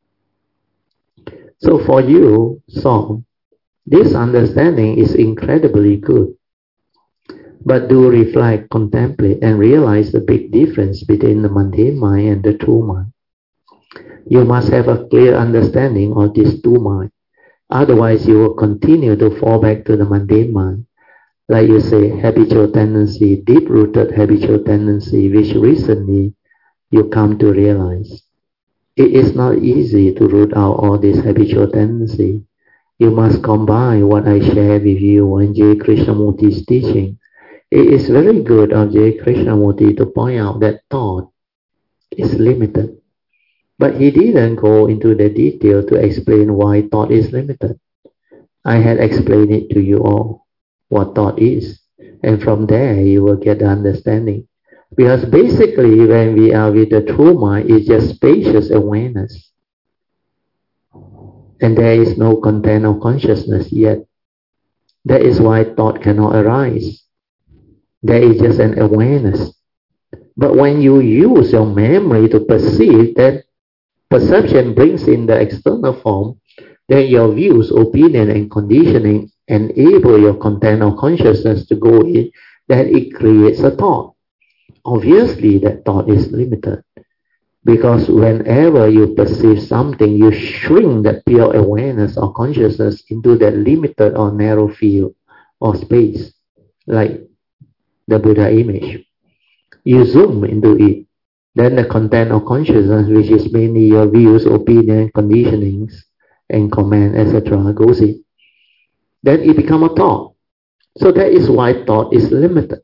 So for you, Song, this understanding is incredibly good. But do reflect, contemplate, and realize the big difference between the mundane mind and the true mind. You must have a clear understanding of these two minds. Otherwise, you will continue to fall back to the mundane mind. Like you say, habitual tendency, deep-rooted habitual tendency, which recently you come to realize. It is not easy to root out all this habitual tendency. You must combine what I share with you in J. Krishnamurti's teaching. It is very good of J. Krishnamurti to point out that thought is limited. But he didn't go into the detail to explain why thought is limited. I had explained it to you all, what thought is. And from there you will get the understanding. Because basically when we are with the true mind, it's just spacious awareness. And there is no content of consciousness yet. That is why thought cannot arise. There is just an awareness. But when you use your memory to perceive, that perception brings in the external form, then your views, opinion, and conditioning enable your content of consciousness to go in, then it creates a thought. Obviously, that thought is limited. Because whenever you perceive something, you shrink that pure awareness or consciousness into that limited or narrow field or space, like the Buddha image. You zoom into it. Then the content of consciousness, which is mainly your views, opinion, conditionings, and comment, et cetera, goes in. Then it becomes a thought. So that is why thought is limited.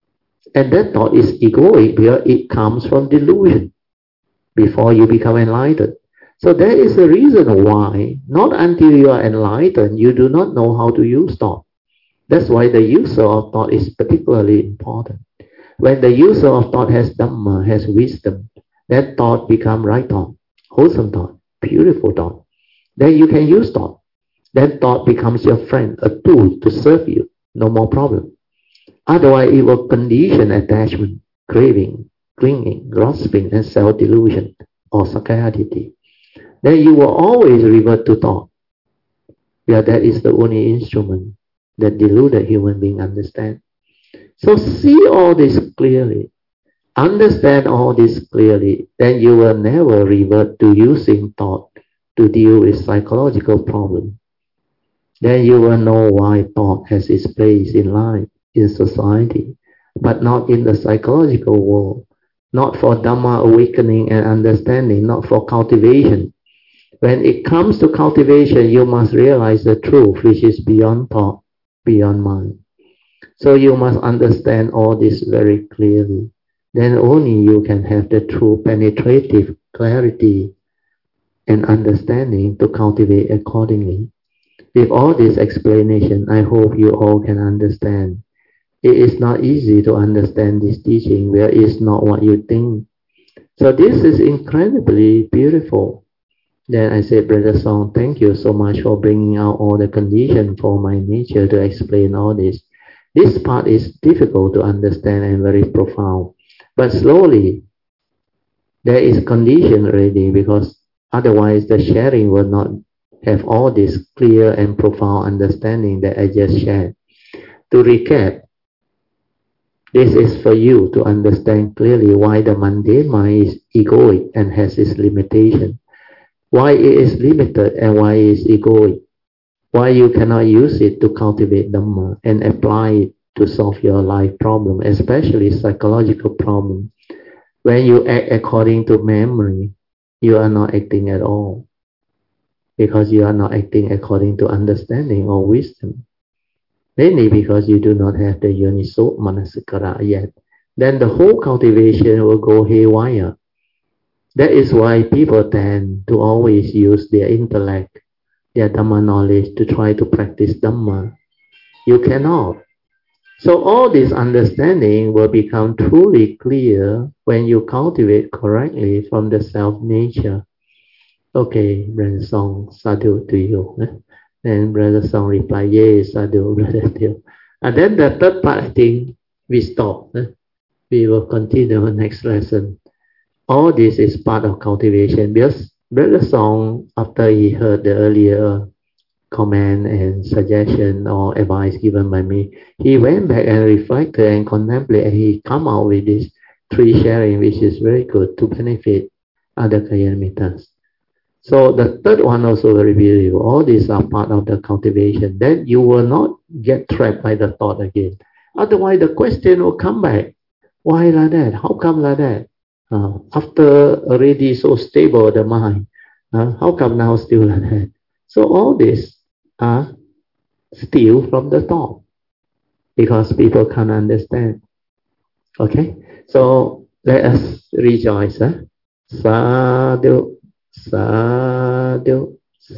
And that thought is egoic because it comes from delusion before you become enlightened. So that is the reason why, not until you are enlightened, you do not know how to use thought. That's why the user of thought is particularly important. When the user of thought has Dhamma, has wisdom, that thought becomes right thought, wholesome thought, beautiful thought. Then you can use thought. Then thought becomes your friend, a tool to serve you, no more problem. Otherwise, it will condition attachment, craving, clinging, grasping, and self-delusion, or sakayaditi. Then you will always revert to thought. Yeah, that is the only instrument that deluded human being understand. So see all this clearly. Understand all this clearly. Then you will never revert to using thought to deal with psychological problems. Then you will know why thought has its place in life, in society, but not in the psychological world. Not for Dhamma awakening and understanding, not for cultivation. When it comes to cultivation, you must realize the truth, which is beyond thought, beyond mind. So you must understand all this very clearly. Then only you can have the true penetrative clarity and understanding to cultivate accordingly. With all this explanation, I hope you all can understand. It is not easy to understand this teaching where it is not what you think. So this is incredibly beautiful. Then I said, Brother Song, thank you so much for bringing out all the conditions for my nature to explain all this. This part is difficult to understand and very profound. But slowly, there is condition already, because otherwise the sharing will not have all this clear and profound understanding that I just shared. To recap, this is for you to understand clearly why the mundane mind is egoic and has its limitation. Why it is limited and why it is egoic. Why you cannot use it to cultivate Dhamma and apply it to solve your life problem, especially psychological problem. When you act according to memory, you are not acting at all, because you are not acting according to understanding or wisdom. Mainly because you do not have the Yoniso Manasikara yet. Then the whole cultivation will go haywire. That is why people tend to always use their intellect, their Dhamma knowledge to try to practice Dhamma. You cannot. So all this understanding will become truly clear when you cultivate correctly from the self-nature. Okay, Brother Song, sadhu to you. Eh? And Brother Song reply, yes, sadhu, Brother Teoh. And then the third part, I think we stop. Eh? We will continue next lesson. All this is part of cultivation because Brother Song, after he heard the earlier comment and suggestion or advice given by me, he went back and reflected and contemplated, and he come out with this three sharing, which is very good to benefit other Kalyanamittas. So the third one also very beautiful. All these are part of the cultivation. Then you will not get trapped by the thought again. Otherwise, the question will come back. Why like that? How come like that? Uh, after already so stable the mind, uh, how come now still like that? So all this are still from the thought because people can't understand. Okay, so let us rejoice. Huh? Sadhu, sadhu,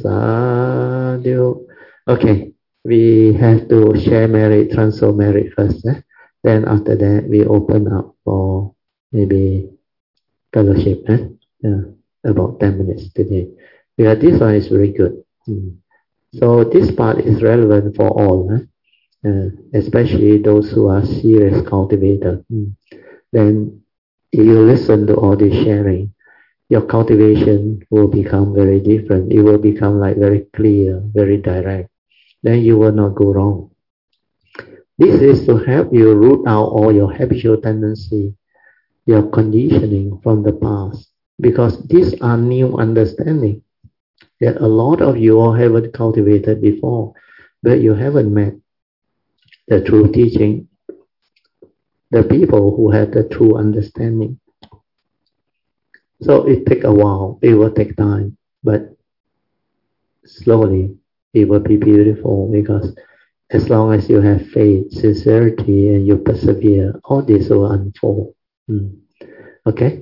sadhu. Okay, we have to share merit, transfer merit first. Eh? Then after that, we open up for maybe fellowship. Eh? Yeah, about ten minutes today. Because this one is very good. Mm. So this part is relevant for all, eh? uh, especially those who are serious cultivators. Mm. Then if you listen to all this sharing, your cultivation will become very different. It will become like very clear, very direct. Then you will not go wrong. This is to help you root out all your habitual tendency, your conditioning from the past, because these are new understanding that a lot of you all haven't cultivated before, but you haven't met the true teaching, the people who have the true understanding. So it takes a while, it will take time, but slowly it will be beautiful because as long as you have faith, sincerity, and you persevere, all this will unfold. Mm. Okay?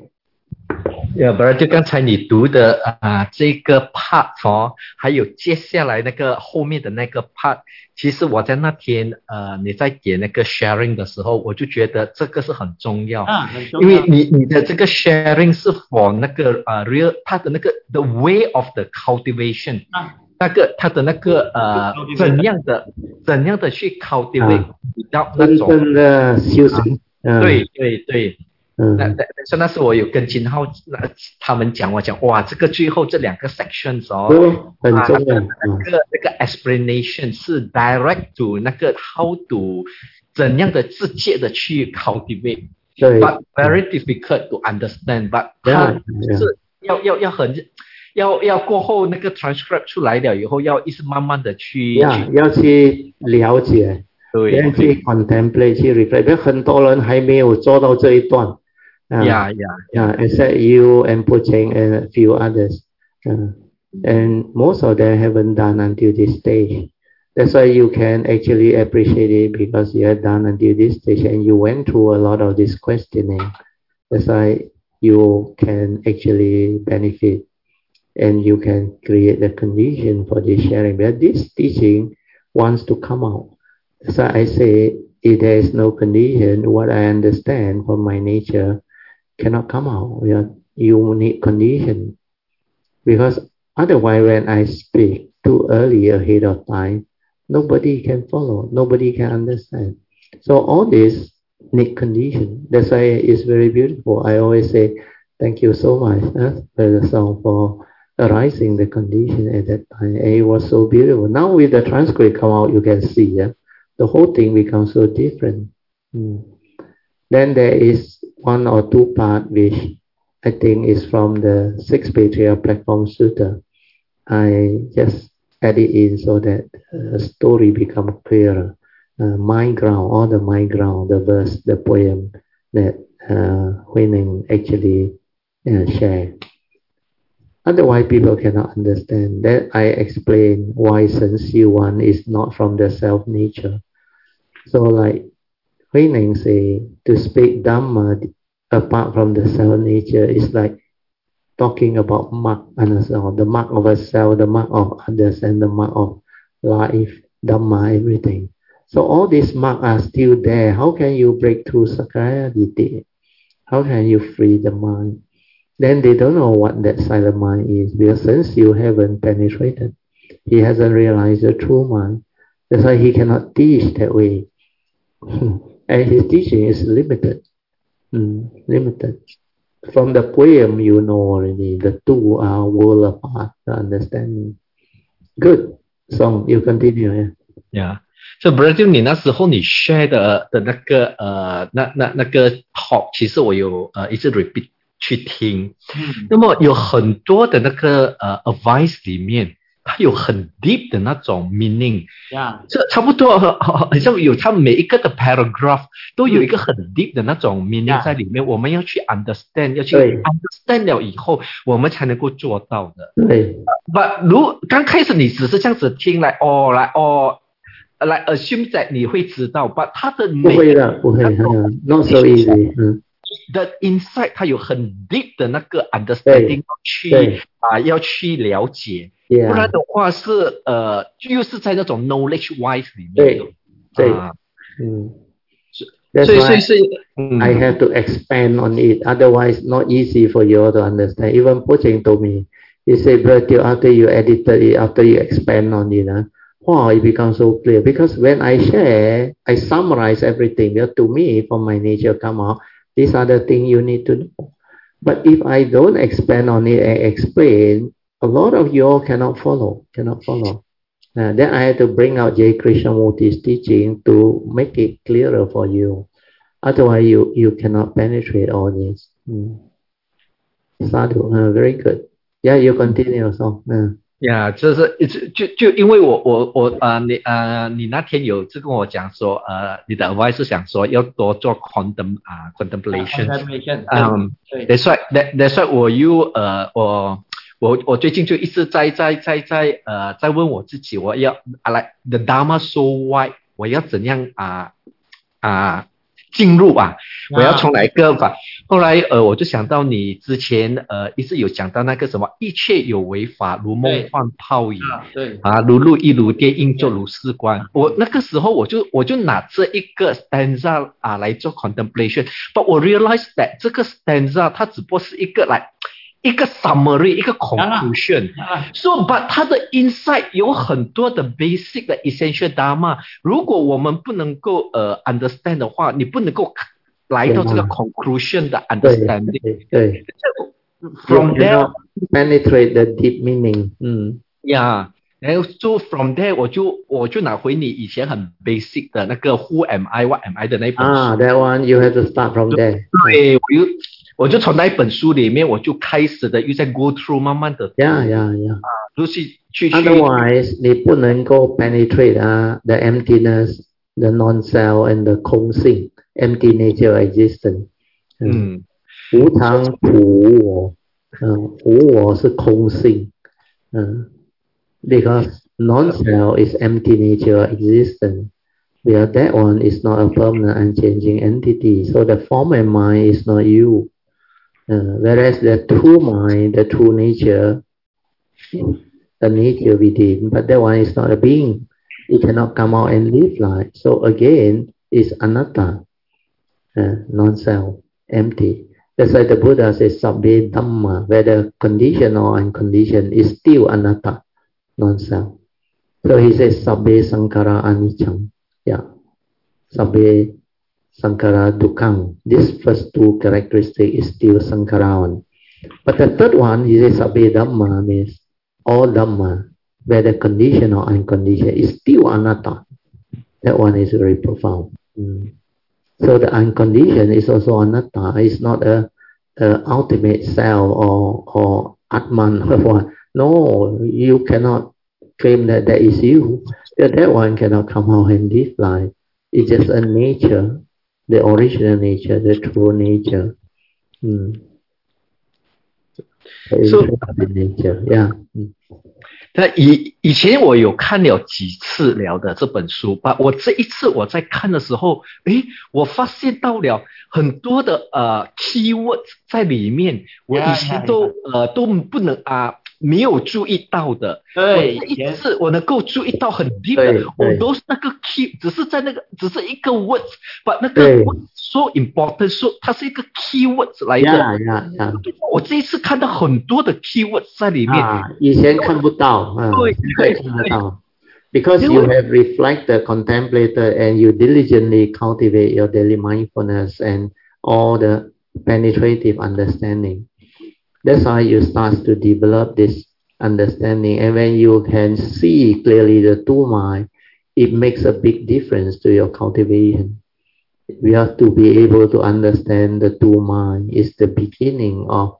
Yeah, but 就刚才你读的啊、呃、这个 part 哦，还有接下来那个后面的那个 part， 其实我在那天呃你在给那个 sharing 的时候，我就觉得这个是很重要，啊，很重要，因为你你的这个 sharing 是 for 那个呃 real 它的那个 the way of the cultivation，啊，那个它的那个呃怎样的怎样的去 cultivate 到那种真正的修行， 啊，对对对。嗯，那那所以那时我有跟金浩他们讲，我讲哇，这个最后这两个 sections 哦， 很重要， 啊、那个那个 explanation 是 direct to 那个 how to 怎样的直接的去 cultivate， 对 ，but very difficult to understand，but 它是要要要很要要过后那个 transcript 出来了以后，要一直慢慢的去要要去了解，对，要去 contemplate 去 reflect， 因为很多人还没有做到这一段。Uh, yeah, yeah, yeah. Except you and Pucheng and a few others. Uh, and most of them haven't done until this stage. That's why you can actually appreciate it because you have done until this stage and you went through a lot of this questioning. That's why you can actually benefit and you can create the condition for this sharing. But this teaching wants to come out. That's why I say if there is no condition, what I understand from my nature cannot come out. You need condition because otherwise when I speak too early ahead of time, nobody can follow, nobody can understand. So all this need condition. That's why it's very beautiful. I always say thank you so much uh, for the song for arising the condition at that time. And it was so beautiful. Now with the transcript come out, you can see yeah, the whole thing becomes so different. Mm. Then there is one or two part which I think is from the Sixth Patriarch Platform Sutta. I just add it in so that the uh, story become clearer. Uh, mind ground, all the mind ground, the verse, the poem that uh, Huineng actually uh, shared. Otherwise, people cannot understand. That I explain why Shen Xi Wan is not from the self nature. So like Huineng say, to speak Dhamma apart from the self nature is like talking about mark and so on, the mark of a self, the mark of others, and the mark of life, Dhamma, everything. So all these marks are still there. How can you break through Sakaya Ditti? How can you free the mind? Then they don't know what that silent mind is, because since you haven't penetrated, he hasn't realized the true mind. That's why he cannot teach that way. And his teaching is limited. Mm, limited. From the poem, you know already, the two are world apart, the understanding. Good. Song, you continue. Yeah. Yeah. So brother, 你那时候你 share 的的那个呃那那那个 talk， 其实我有呃一直 repeat 去听。嗯。那么有很多的那个呃 advice 里面，它有很 deep 的那种 meaning。Yeah。这差不多好像有它每一个的 paragraph 都有一个很 deep 的那种 meaning 在里面， 我们要去 understand， 要去 understand 了以后，我们才能够做到的。 对。 But 如刚开始你只是这样子听来哦来哦。来 assume that 你会知道 but 它的不会的不会 not so easy、嗯、 the insight 它有很 deep 的那个 understanding 要去啊、呃、要去了解、yeah. 不然的话是呃又是在那种 knowledge wise 里面对对、 啊、 嗯 That's 所以所以所以 I have to expand on it, otherwise not easy for you to understand. Even Pocheng told me, he said, but after you edited it, after you expand on it, huh? Wow, it becomes so clear, because when I share, I summarize everything. Because to me, from my nature come out, these are the things you need to know. But if I don't expand on it and explain, a lot of you all cannot follow, cannot follow. Uh, then I have to bring out J. Krishnamurti's teaching to make it clearer for you. Otherwise, you, you cannot penetrate all this. Mm. Sadhu, uh, very good. Yeah, you continue. So, uh. 呀、yeah, 就是就就因为我我我呃你呃你那天有就跟我讲说呃你的 advice 是想说要多做 contem 啊、uh, contemplation， contemplation， 嗯、um, ，that's why that that's why 我又呃我我我最近就一直在在在在呃在问我自己，我要啊来 the Dharma so wide， 我要怎样啊啊。进入啊，我要从哪一个法？后来呃，我就想到你之前呃一直有讲到那个什么，一切有为法，如梦幻泡影，对啊，如露亦如电，应作如是观。我那个时候我就我就拿这一个 stanza 啊来做 contemplation，but 我 realize that 这个 stanza 它只不过是一个来。一个 summary， 一个 conclusion。So, but 它的 insight 有很多的 basic 的 essential dharma。如果我们不能够呃 understand 的话，你不能够来到这个 conclusion 的 understanding。 对对对。 From there, penetrate the deep meaning。嗯。 Yeah， 然后就 from there 我就我就拿回你以前很 basic 的那个 Who am I, What am I 的那本书。 啊 ，that one you have to start from there。 对，我又。我就从那一本书里面，我就开始的又在 go through， 慢慢的 ，yeah yeah yeah， 啊，就是去 Otherwise， 你不能够 penetrate 啊 the emptiness、the non-self and the 空性 empty nature existence。嗯，无常普无我，嗯，无我是空性，嗯 ，because non-self is empty nature existence。Where that one is not a permanent unchanging entity, so the form and mind is not you. Uh, whereas the true mind, the true nature, the nature within, but that one is not a being. It cannot come out and live life. So again, it's anatta, uh, non-self, empty. That's why the Buddha says sabbe dhamma, whether conditioned or unconditioned, is still anatta, non-self. So he says sabbe sankhara anicca. Yeah, sabbe sankhara dukkha. This first two characteristics is still sankhara one. But the third one, he says sabbe dhamma, means all dhamma, whether conditioned or unconditioned, is still anatta. That one is very profound. Mm. So the unconditioned is also anatta. It's not a, a ultimate self or or atman or what. No, you cannot claim that that is you. That, that one cannot come out and live life. It's just a nature, the original nature, the true nature. Mm. So, nature, yeah. Mm. 那以以前我有看了几次了的这本书吧，我这一次我在看的时候，诶，我发现到了很多的呃 keywords 在里面，我以前都 yeah, yeah, yeah. 呃都不能啊。 没有注意到的，我这一次我能够注意到很 deep 的，我都是那个 key， 只是在那个只是一个 words，but 那个 words so important， so 它是一个 key words 来的。 Yeah, yeah, yeah. 我这一次看到很多的 key words 在里面， 啊，以前看不到，啊， 对对看得到。Because you have reflected, contemplated, and you diligently cultivate your daily mindfulness and all the penetrative understanding. That's why you start to develop this understanding. And when you can see clearly the two mind, it makes a big difference to your cultivation. We have to be able to understand the two mind is the beginning of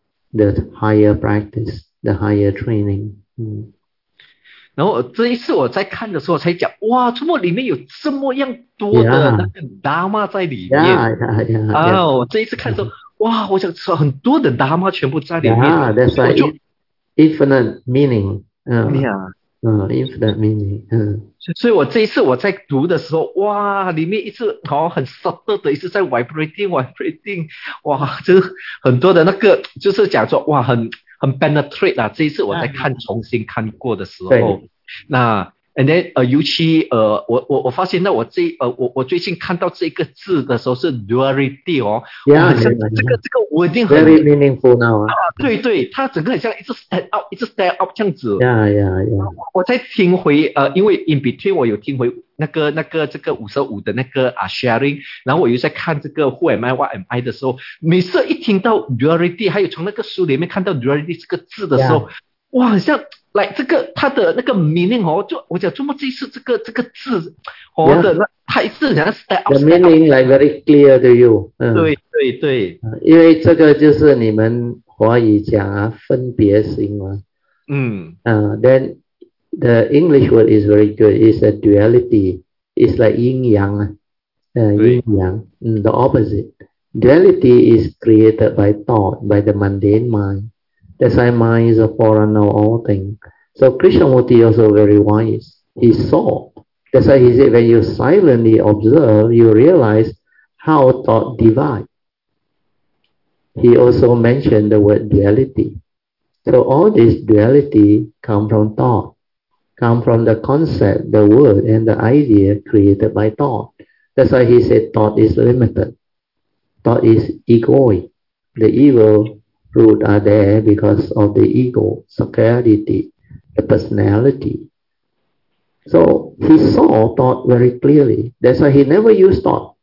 the higher practice, the higher training. 嗯。 然后这一次我在看的时候才讲，哇，怎么里面有这么样多的那个 Dharma 在里面？ Yeah, yeah, yeah, 啊，我这一次看的时候，哇，我想说很多的 Dharma 全部在里面。 Yeah, that's right. 就 Infinite meaning. 嗯 Yeah. 嗯 ，infinite meaning. 嗯。 所以我这一次我在读的时候，哇，里面一直好像很 subtle 的，一直在 vibrating vibrating， 哇，就是很多的那个，就是讲说，哇，很很 penetrate 啊。这一次我在看重新看过的时候，那 and then 呃，尤其呃，我我我发现，那我这呃，我我最近看到这个字的时候是 duality 哦， Yeah, 好像 yeah, yeah. 这个这个我一定很 Very meaningful now. 啊，对对，它整个很像一直 stand up， 一直 stand up 这样子。 Yeah, yeah, yeah. 我在听回呃，因为 in between 我有听回那个那个这个五十五的那个啊 sharing， 然后我又在看这个 Who am I What am I 的时候，每次一听到 duality， 还有从那个书里面看到 duality 这个字的时候， Yeah. 哇，很像来这个它的那个 meaning 哦，就我讲怎么这次这个这个字哦 Yeah. 的那它一直好像 stand up， The meaning like very clear to you. 嗯， 对对对， 因为这个就是你们华语讲啊，分别心嘛。 嗯， Uh, then the English word is very good. It's a duality. It's like yin yang. Uh, yin yang. Mm, the opposite. Duality is created by thought, by the mundane mind. That's why mind is a forerunner of all things. So Krishnamurti also very wise. He saw. That's why he said, when you silently observe, you realize how thought divide. He also mentioned the word duality. So all this duality come from thought, come from the concept, the word, and the idea created by thought. That's why he said thought is limited. Thought is egoic. The evil root are there because of the ego, sacrality, the personality. So he saw thought very clearly. That's why he never used thought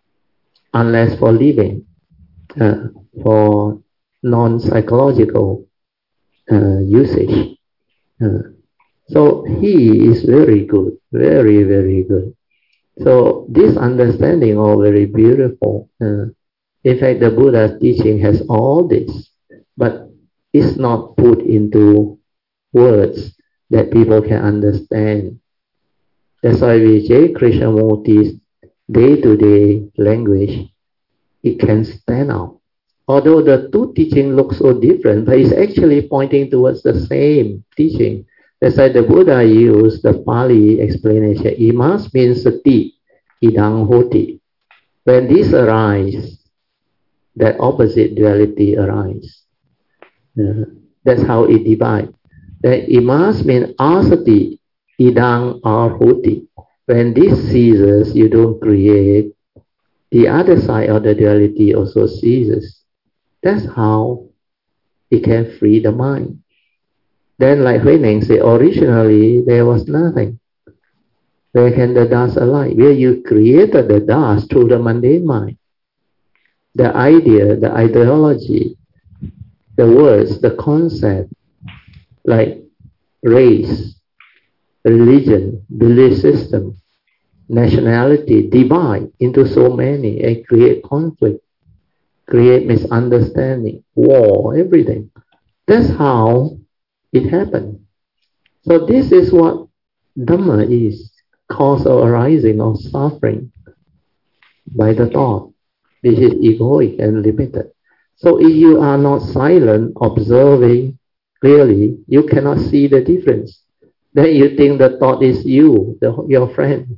unless for living, uh, for non-psychological uh, usage. Uh, so he is very good, very, very good. So this understanding all very beautiful. Uh, in fact, the Buddha's teaching has all this, but it's not put into words that people can understand. That's why Vijay Krishnamurti's day-to-day language, it can stand out. Although the two teachings look so different, but it's actually pointing towards the same teaching. That's why the Buddha used the Pali explanation. Imas means sati, idang hoti. When this arises, that opposite duality arises. Uh, that's how it divides. Then imas means asati, idang arhoti. When this ceases, you don't create. The other side of the duality also ceases. That's how it can free the mind. Then like Huineng said, originally there was nothing. Where can the dust alight? Where you created the dust through the mundane mind. The idea, the ideology, the words, the concept, like race, religion, belief system, nationality, divide into so many and create conflict, create misunderstanding, war, everything. That's how it happened. So this is what Dhamma is, cause of arising of suffering by the thought. This is egoic and limited. So if you are not silent, observing clearly, you cannot see the difference. Then you think the thought is you, the, your friend.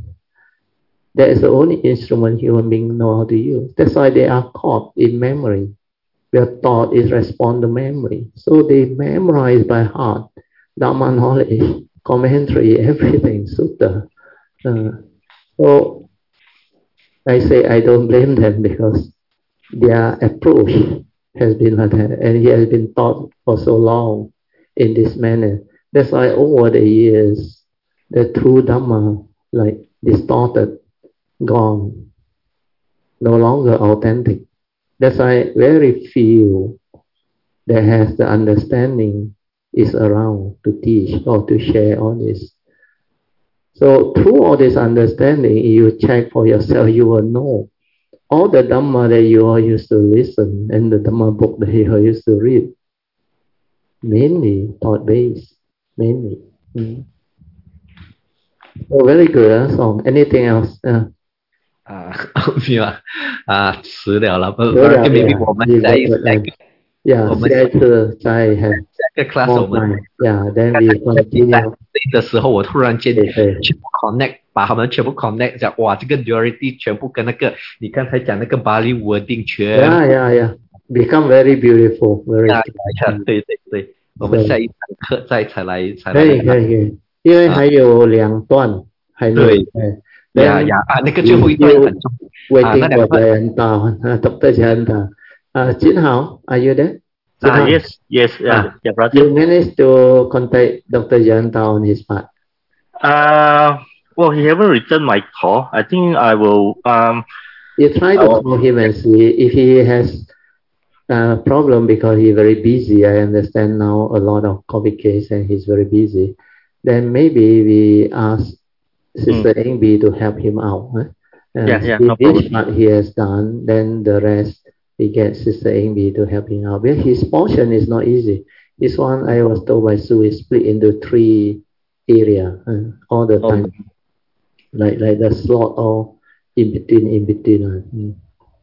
That is the only instrument human beings know how to use. That's why they are caught in memory. Their thought is respond to memory. So they memorize by heart, Dhamma knowledge, commentary, everything, sutta. Uh, so I say I don't blame them because their approach has been like that, and he has been taught for so long in this manner. That's why over the years, the true Dhamma, like distorted, gone, no longer authentic. That's why very few that has the understanding is around to teach or to share all this. So through all this understanding, you check for yourself, you will know all the Dhamma that you all used to listen and the Dhamma book that you all used to read, mainly thought-based, mainly. Mm. So very good, huh, Song. Anything else? Uh, 啊，没有啊，啊，迟了了，不不有了 ，maybe yeah, 我们 you 下 got 一 it, 下一 uh, 个 yeah, 我们下一次再 have 下一个 class more 我们 time. Yeah, then 刚 we 才你在 continue. 的时候，我突然间对对全部 connect，把他们全部 connect，讲哇，这个 duality 全部跟那个你刚才讲那个 Bali wording 全 Yeah, yeah, yeah. Become very beautiful, very. 呀呀呀，对对对，我们下一堂课再才来才可来。 以可以可以，因为还有两段还没有。 对呀呀啊，那个最后一段很重要啊，那 Waiting for Jayanta, Doctor Jayanta. 啊，金豪 ，Are you there? Ah, yes, yes, yeah, yeah, brother. You managed to contact Doctor Jayanta on his part. Uh, well, he haven't returned my call. I think I will. Um, you try to I'll, call him and see if he has a problem because he's very busy. I understand now a lot of COVID case and he's very busy. Then maybe we ask Sister mm. Engby to help him out. Huh? And yeah, yeah, if no this problem. part he has done, then the rest we get Sister Engby to help him out. But his portion is not easy. This one I was told by Sue is split into three area uh, all the time, okay. like like the slot all in between, in between. Uh, mm.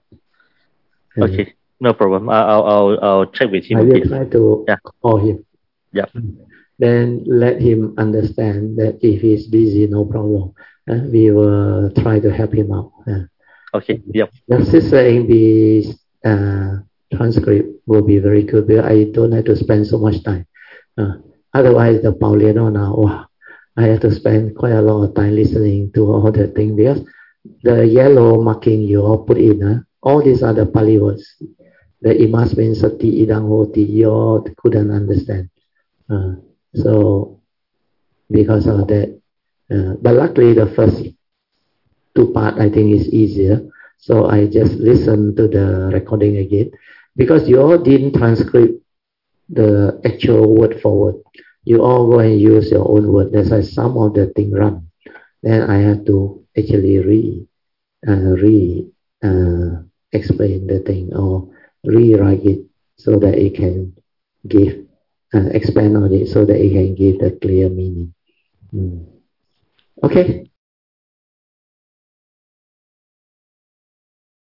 Okay, no problem. I'll I'll I'll check with him. I will try to yeah. call him. Yeah. Then let him understand that if he's busy, no problem. Uh, we will try to help him out. Uh, okay. Yep. The Sister Engby's uh, transcript will be very good because I don't have to spend so much time. Uh, otherwise, the Pauliano now, wow, I have to spend quite a lot of time listening to all the things because the yellow marking you all put in, uh, all these are the Pali words. The imas means sati idang hoti, you all couldn't understand. Uh, so, because of that, uh, but luckily the first two part I think is easier. So I just listened to the recording again because you all didn't transcribe the actual word for word. You all go and use your own word. That's why some of the thing run. Then I have to actually re, uh, re uh, explain the thing or rewrite it so that it can give, uh, expand on it so that it can give the clear meaning. Mm. Okay.